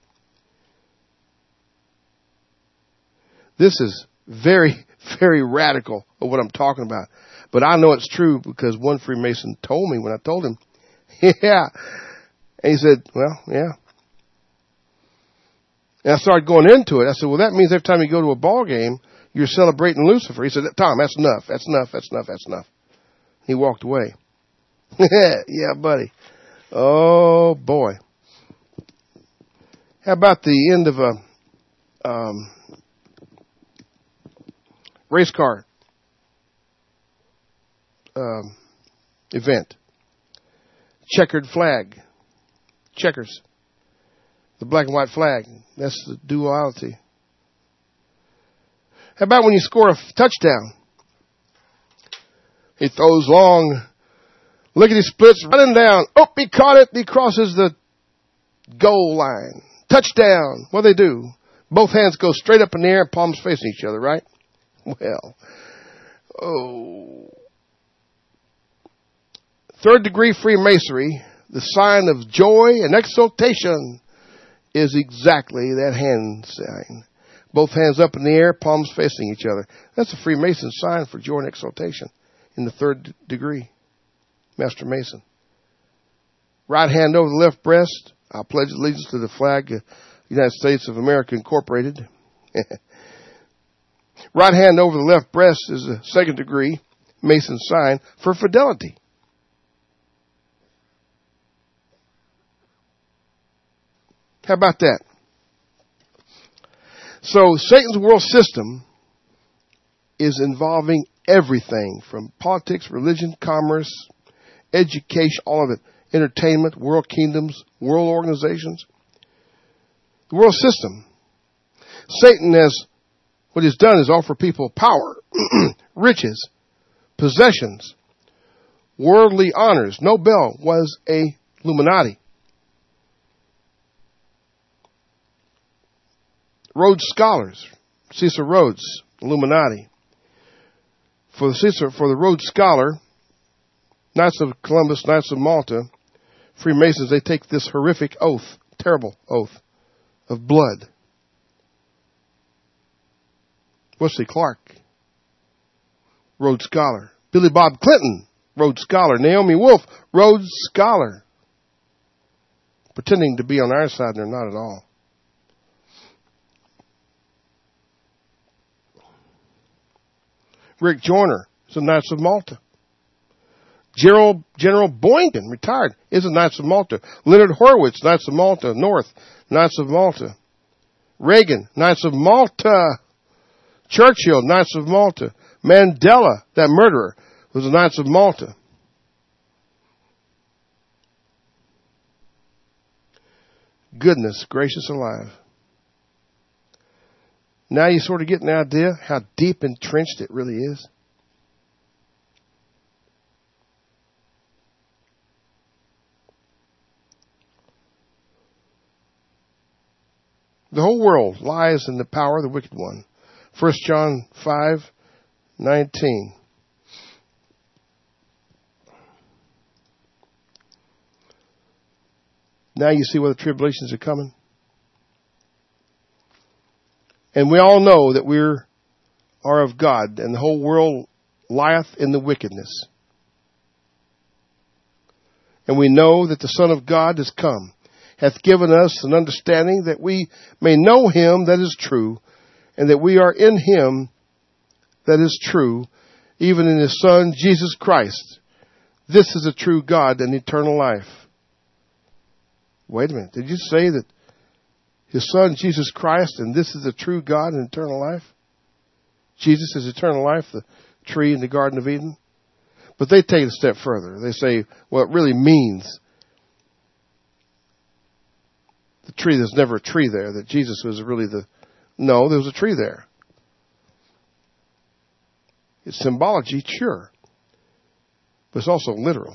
This is very, very radical of what I'm talking about. But I know it's true because one Freemason told me when I told him, yeah. And he said, well, yeah. And I started going into it. I said, well, that means every time you go to a ball game, you're celebrating Lucifer. He said, Tom, that's enough. That's enough. That's enough. That's enough. He walked away. Yeah, buddy. Oh, boy. How about the end of a, um, race car um, event. Checkered flag. Checkers. The black and white flag. That's the duality. How about when you score a touchdown? He throws long. Look at his splits running down. Oh, he caught it. He crosses the goal line. Touchdown. What do they do? Both hands go straight up in the air, palms facing each other, right? Well, oh. Third degree Freemasonry, the sign of joy and exaltation, is exactly that hand sign. Both hands up in the air, palms facing each other. That's a Freemason sign for joy and exaltation in the third degree. Master Mason. Right hand over the left breast. I pledge allegiance to the flag of the United States of America Incorporated. Right hand over the left breast is a second degree Mason sign for fidelity. How about that? So Satan's world system is involving everything from politics, religion, commerce, education, all of it, entertainment, world kingdoms, world organizations. The world system. Satan has, what he's done is offer people power, riches, possessions, worldly honors. Nobel was a Illuminati. Rhodes Scholars, Cecil Rhodes, Illuminati. For the Cecil, for the Rhodes Scholar, Knights of Columbus, Knights of Malta, Freemasons, they take this horrific oath, terrible oath of blood. Wesley Clark, Rhodes Scholar. Billy Bob Clinton, Rhodes Scholar. Naomi Wolf, Rhodes Scholar. Pretending to be on our side, and they're not at all. Rick Joyner is a Knights of Malta. General, General Boynton, retired, is a Knights of Malta. Leonard Horowitz, Knights of Malta. North, Knights of Malta. Reagan, Knights of Malta. Churchill, Knights of Malta. Mandela, that murderer, was a Knights of Malta. Goodness gracious alive. Now you sort of get an idea how deep entrenched it really is. The whole world lies in the power of the wicked one. First John five nineteen. Now you see where the tribulations are coming. And we all know that we are of God, and the whole world lieth in the wickedness. And we know that the Son of God is come, hath given us an understanding that we may know him that is true, and that we are in him that is true, even in his Son, Jesus Christ. This is a true God and eternal life. Wait a minute. Did you say that his Son, Jesus Christ, and this is the true God and eternal life? Jesus is eternal life, the tree in the Garden of Eden. But they take it a step further. They say, well, it really means the tree, there's never a tree there, that Jesus was really the... No, there was a tree there. It's symbology, sure. But it's also literal.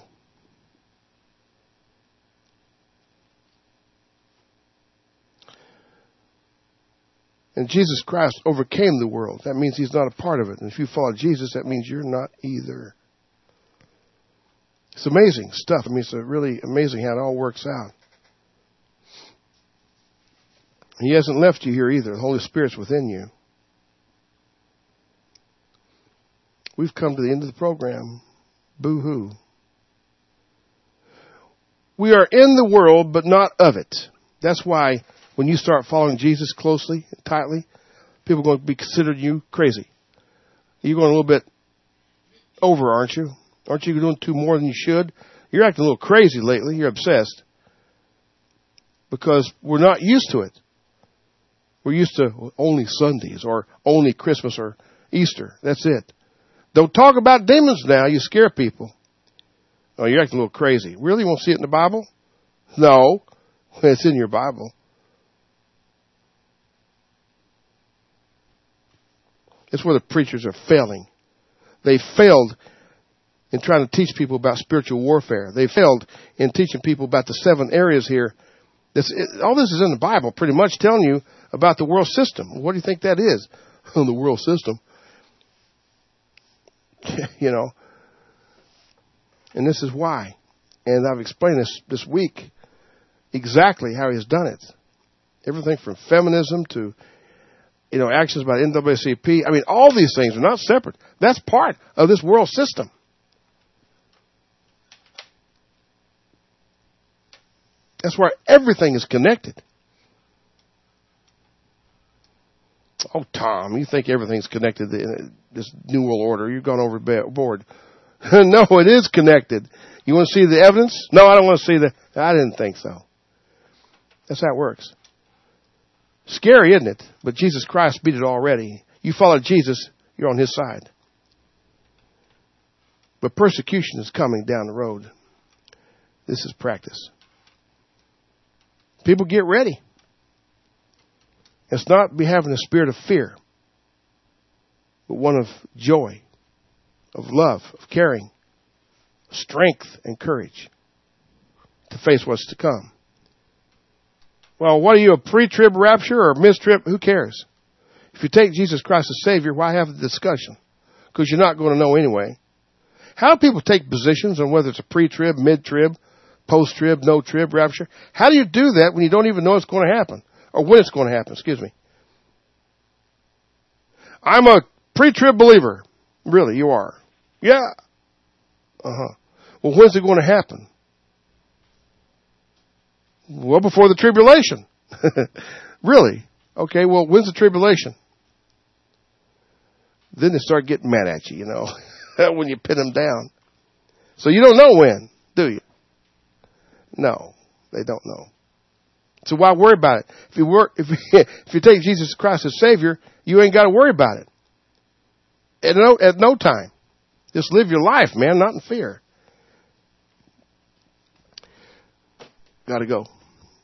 And Jesus Christ overcame the world. That means he's not a part of it. And if you follow Jesus, that means you're not either. It's amazing stuff. I mean, it's really amazing how it all works out. He hasn't left you here either. The Holy Spirit's within you. We've come to the end of the program. Boo-hoo. We are in the world, but not of it. That's why when you start following Jesus closely and tightly, people are going to be considering you crazy. You're going a little bit over, aren't you? Aren't you doing too more than you should? You're acting a little crazy lately. You're obsessed. Because we're not used to it. We're used to only Sundays or only Christmas or Easter. That's it. Don't talk about demons now. You scare people. Oh, you're acting a little crazy. Really? You won't see it in the Bible? No. It's in your Bible. It's where the preachers are failing. They failed in trying to teach people about spiritual warfare. They failed in teaching people about the seven areas here. This, it, all this is in the Bible, pretty much telling you about the world system. What do you think that is? The world system. You know. And this is why. And I've explained this this week exactly how he has done it. Everything from feminism to, you know, actions by N double A C P. I mean, all these things are not separate. That's part of this world system. That's where everything is connected. Oh, Tom, you think everything's connected to this New World Order. You've gone overboard. No, it is connected. You want to see the evidence? No, I don't want to see the... I didn't think so. That's how it works. Scary, isn't it? But Jesus Christ beat it already. You follow Jesus, you're on his side. But persecution is coming down the road. This is practice. People get ready. It's not be having a spirit of fear, but one of joy, of love, of caring, strength, and courage to face what's to come. Well, what are you, a pre-trib rapture or a mis-trib? Who cares? If you take Jesus Christ as Savior, why have the discussion? Because you're not going to know anyway. How do people take positions on whether it's a pre-trib, mid-trib, post-trib, no-trib, rapture? How do you do that when you don't even know it's going to happen? Or when it's going to happen, excuse me. I'm a pre-trib believer. Really, you are. Yeah. Uh-huh. Well, when's it going to happen? Well, before the tribulation. Really? Okay, well, when's the tribulation? Then they start getting mad at you, you know, when you pin them down. So you don't know when, do you? No, they don't know. So why worry about it? If you work, if you, if you take Jesus Christ as Savior, you ain't got to worry about it. At no, at no time. Just live your life, man, not in fear. Got to go.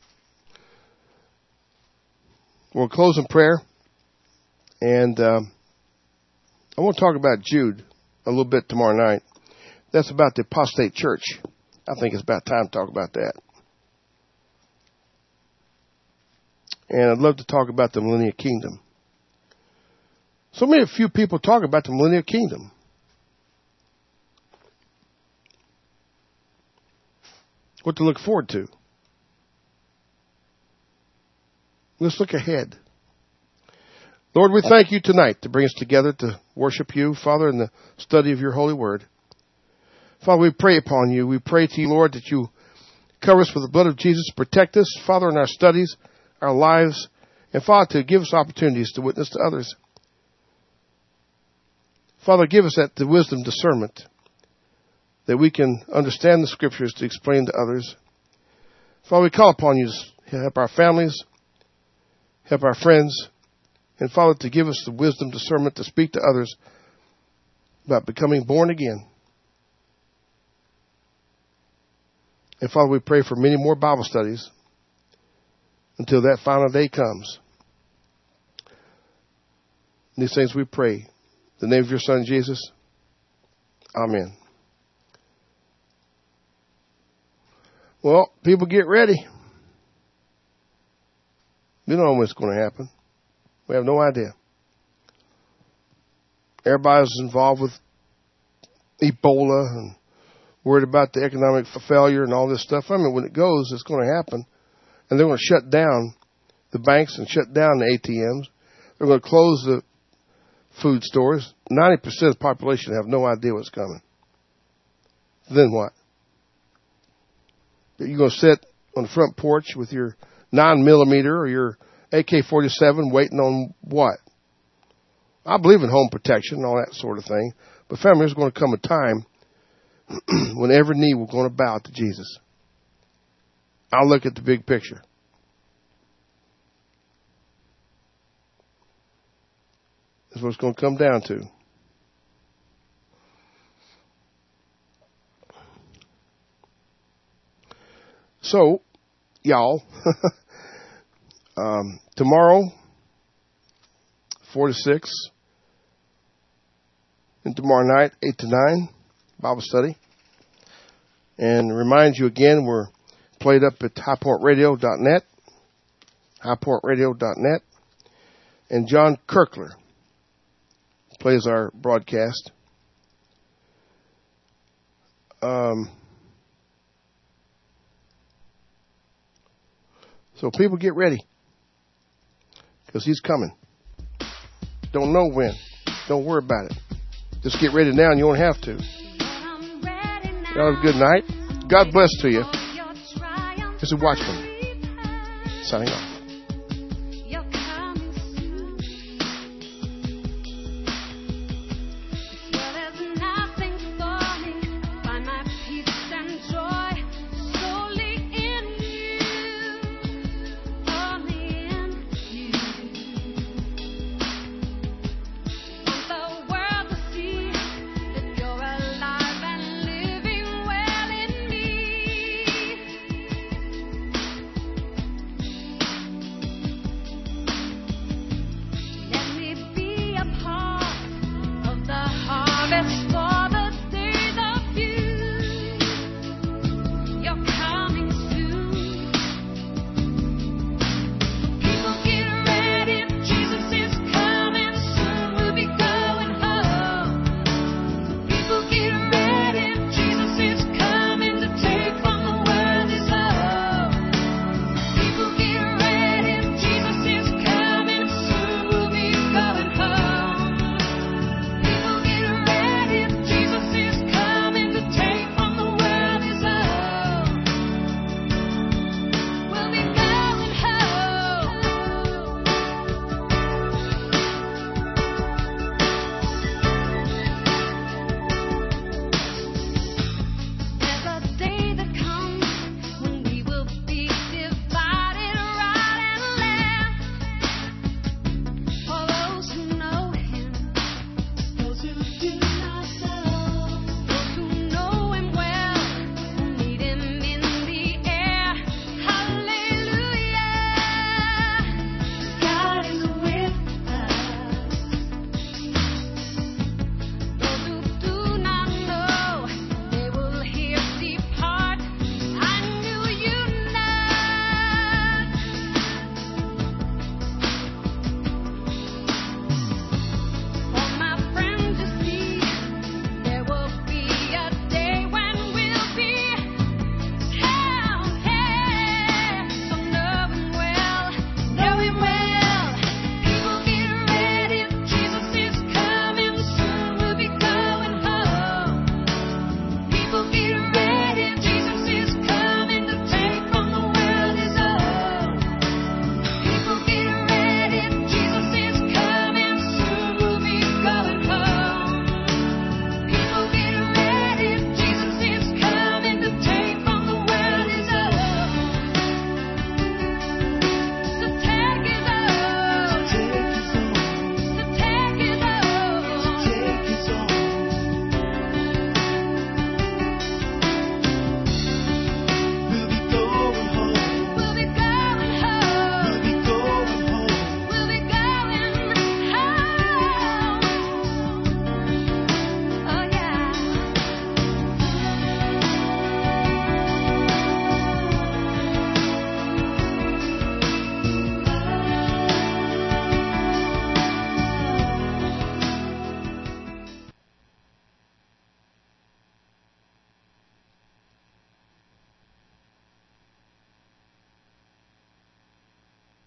We'll close in prayer. And um, I want to talk about Jude a little bit tomorrow night. That's about the apostate church. I think it's about time to talk about that. And I'd love to talk about the millennial kingdom. So many few people talk about the millennial kingdom. What to look forward to. Let's look ahead. Lord, we thank you tonight to bring us together to worship you, Father, in the study of your holy word. Father, we pray upon you. We pray to you, Lord, that you cover us with the blood of Jesus, protect us, Father, in our studies, our lives, and Father, to give us opportunities to witness to others. Father, give us that the wisdom, discernment, that we can understand the scriptures to explain to others. Father, we call upon you to help our families, help our friends, and Father, to give us the wisdom, discernment to speak to others about becoming born again. And Father, we pray for many more Bible studies until that final day comes. These things we pray. In the name of your Son, Jesus. Amen. Well, people get ready. We don't know what's going to happen. We have no idea. Everybody's involved with Ebola and worried about the economic failure and all this stuff. I mean, when it goes, it's going to happen. And they're going to shut down the banks and shut down the A T Ms. They're going to close the food stores. ninety percent of the population have no idea what's coming. Then what? You're going to sit on the front porch with your nine millimeter or your A K forty-seven waiting on what? I believe in home protection and all that sort of thing. But family, there's going to come a time when every knee will going to bow to Jesus. I'll look at the big picture. That's what it's going to come down to. So, y'all, um, tomorrow, four to six, and tomorrow night, eight to nine, Bible study. And remind you again, we're played up at high point radio dot net, high point radio dot net, and John Kirkler plays our broadcast. Um, so people get ready, because he's coming. Don't know when. Don't worry about it. Just get ready now and you won't have to. Y'all have a good night. God bless to you. This is Watchman signing off.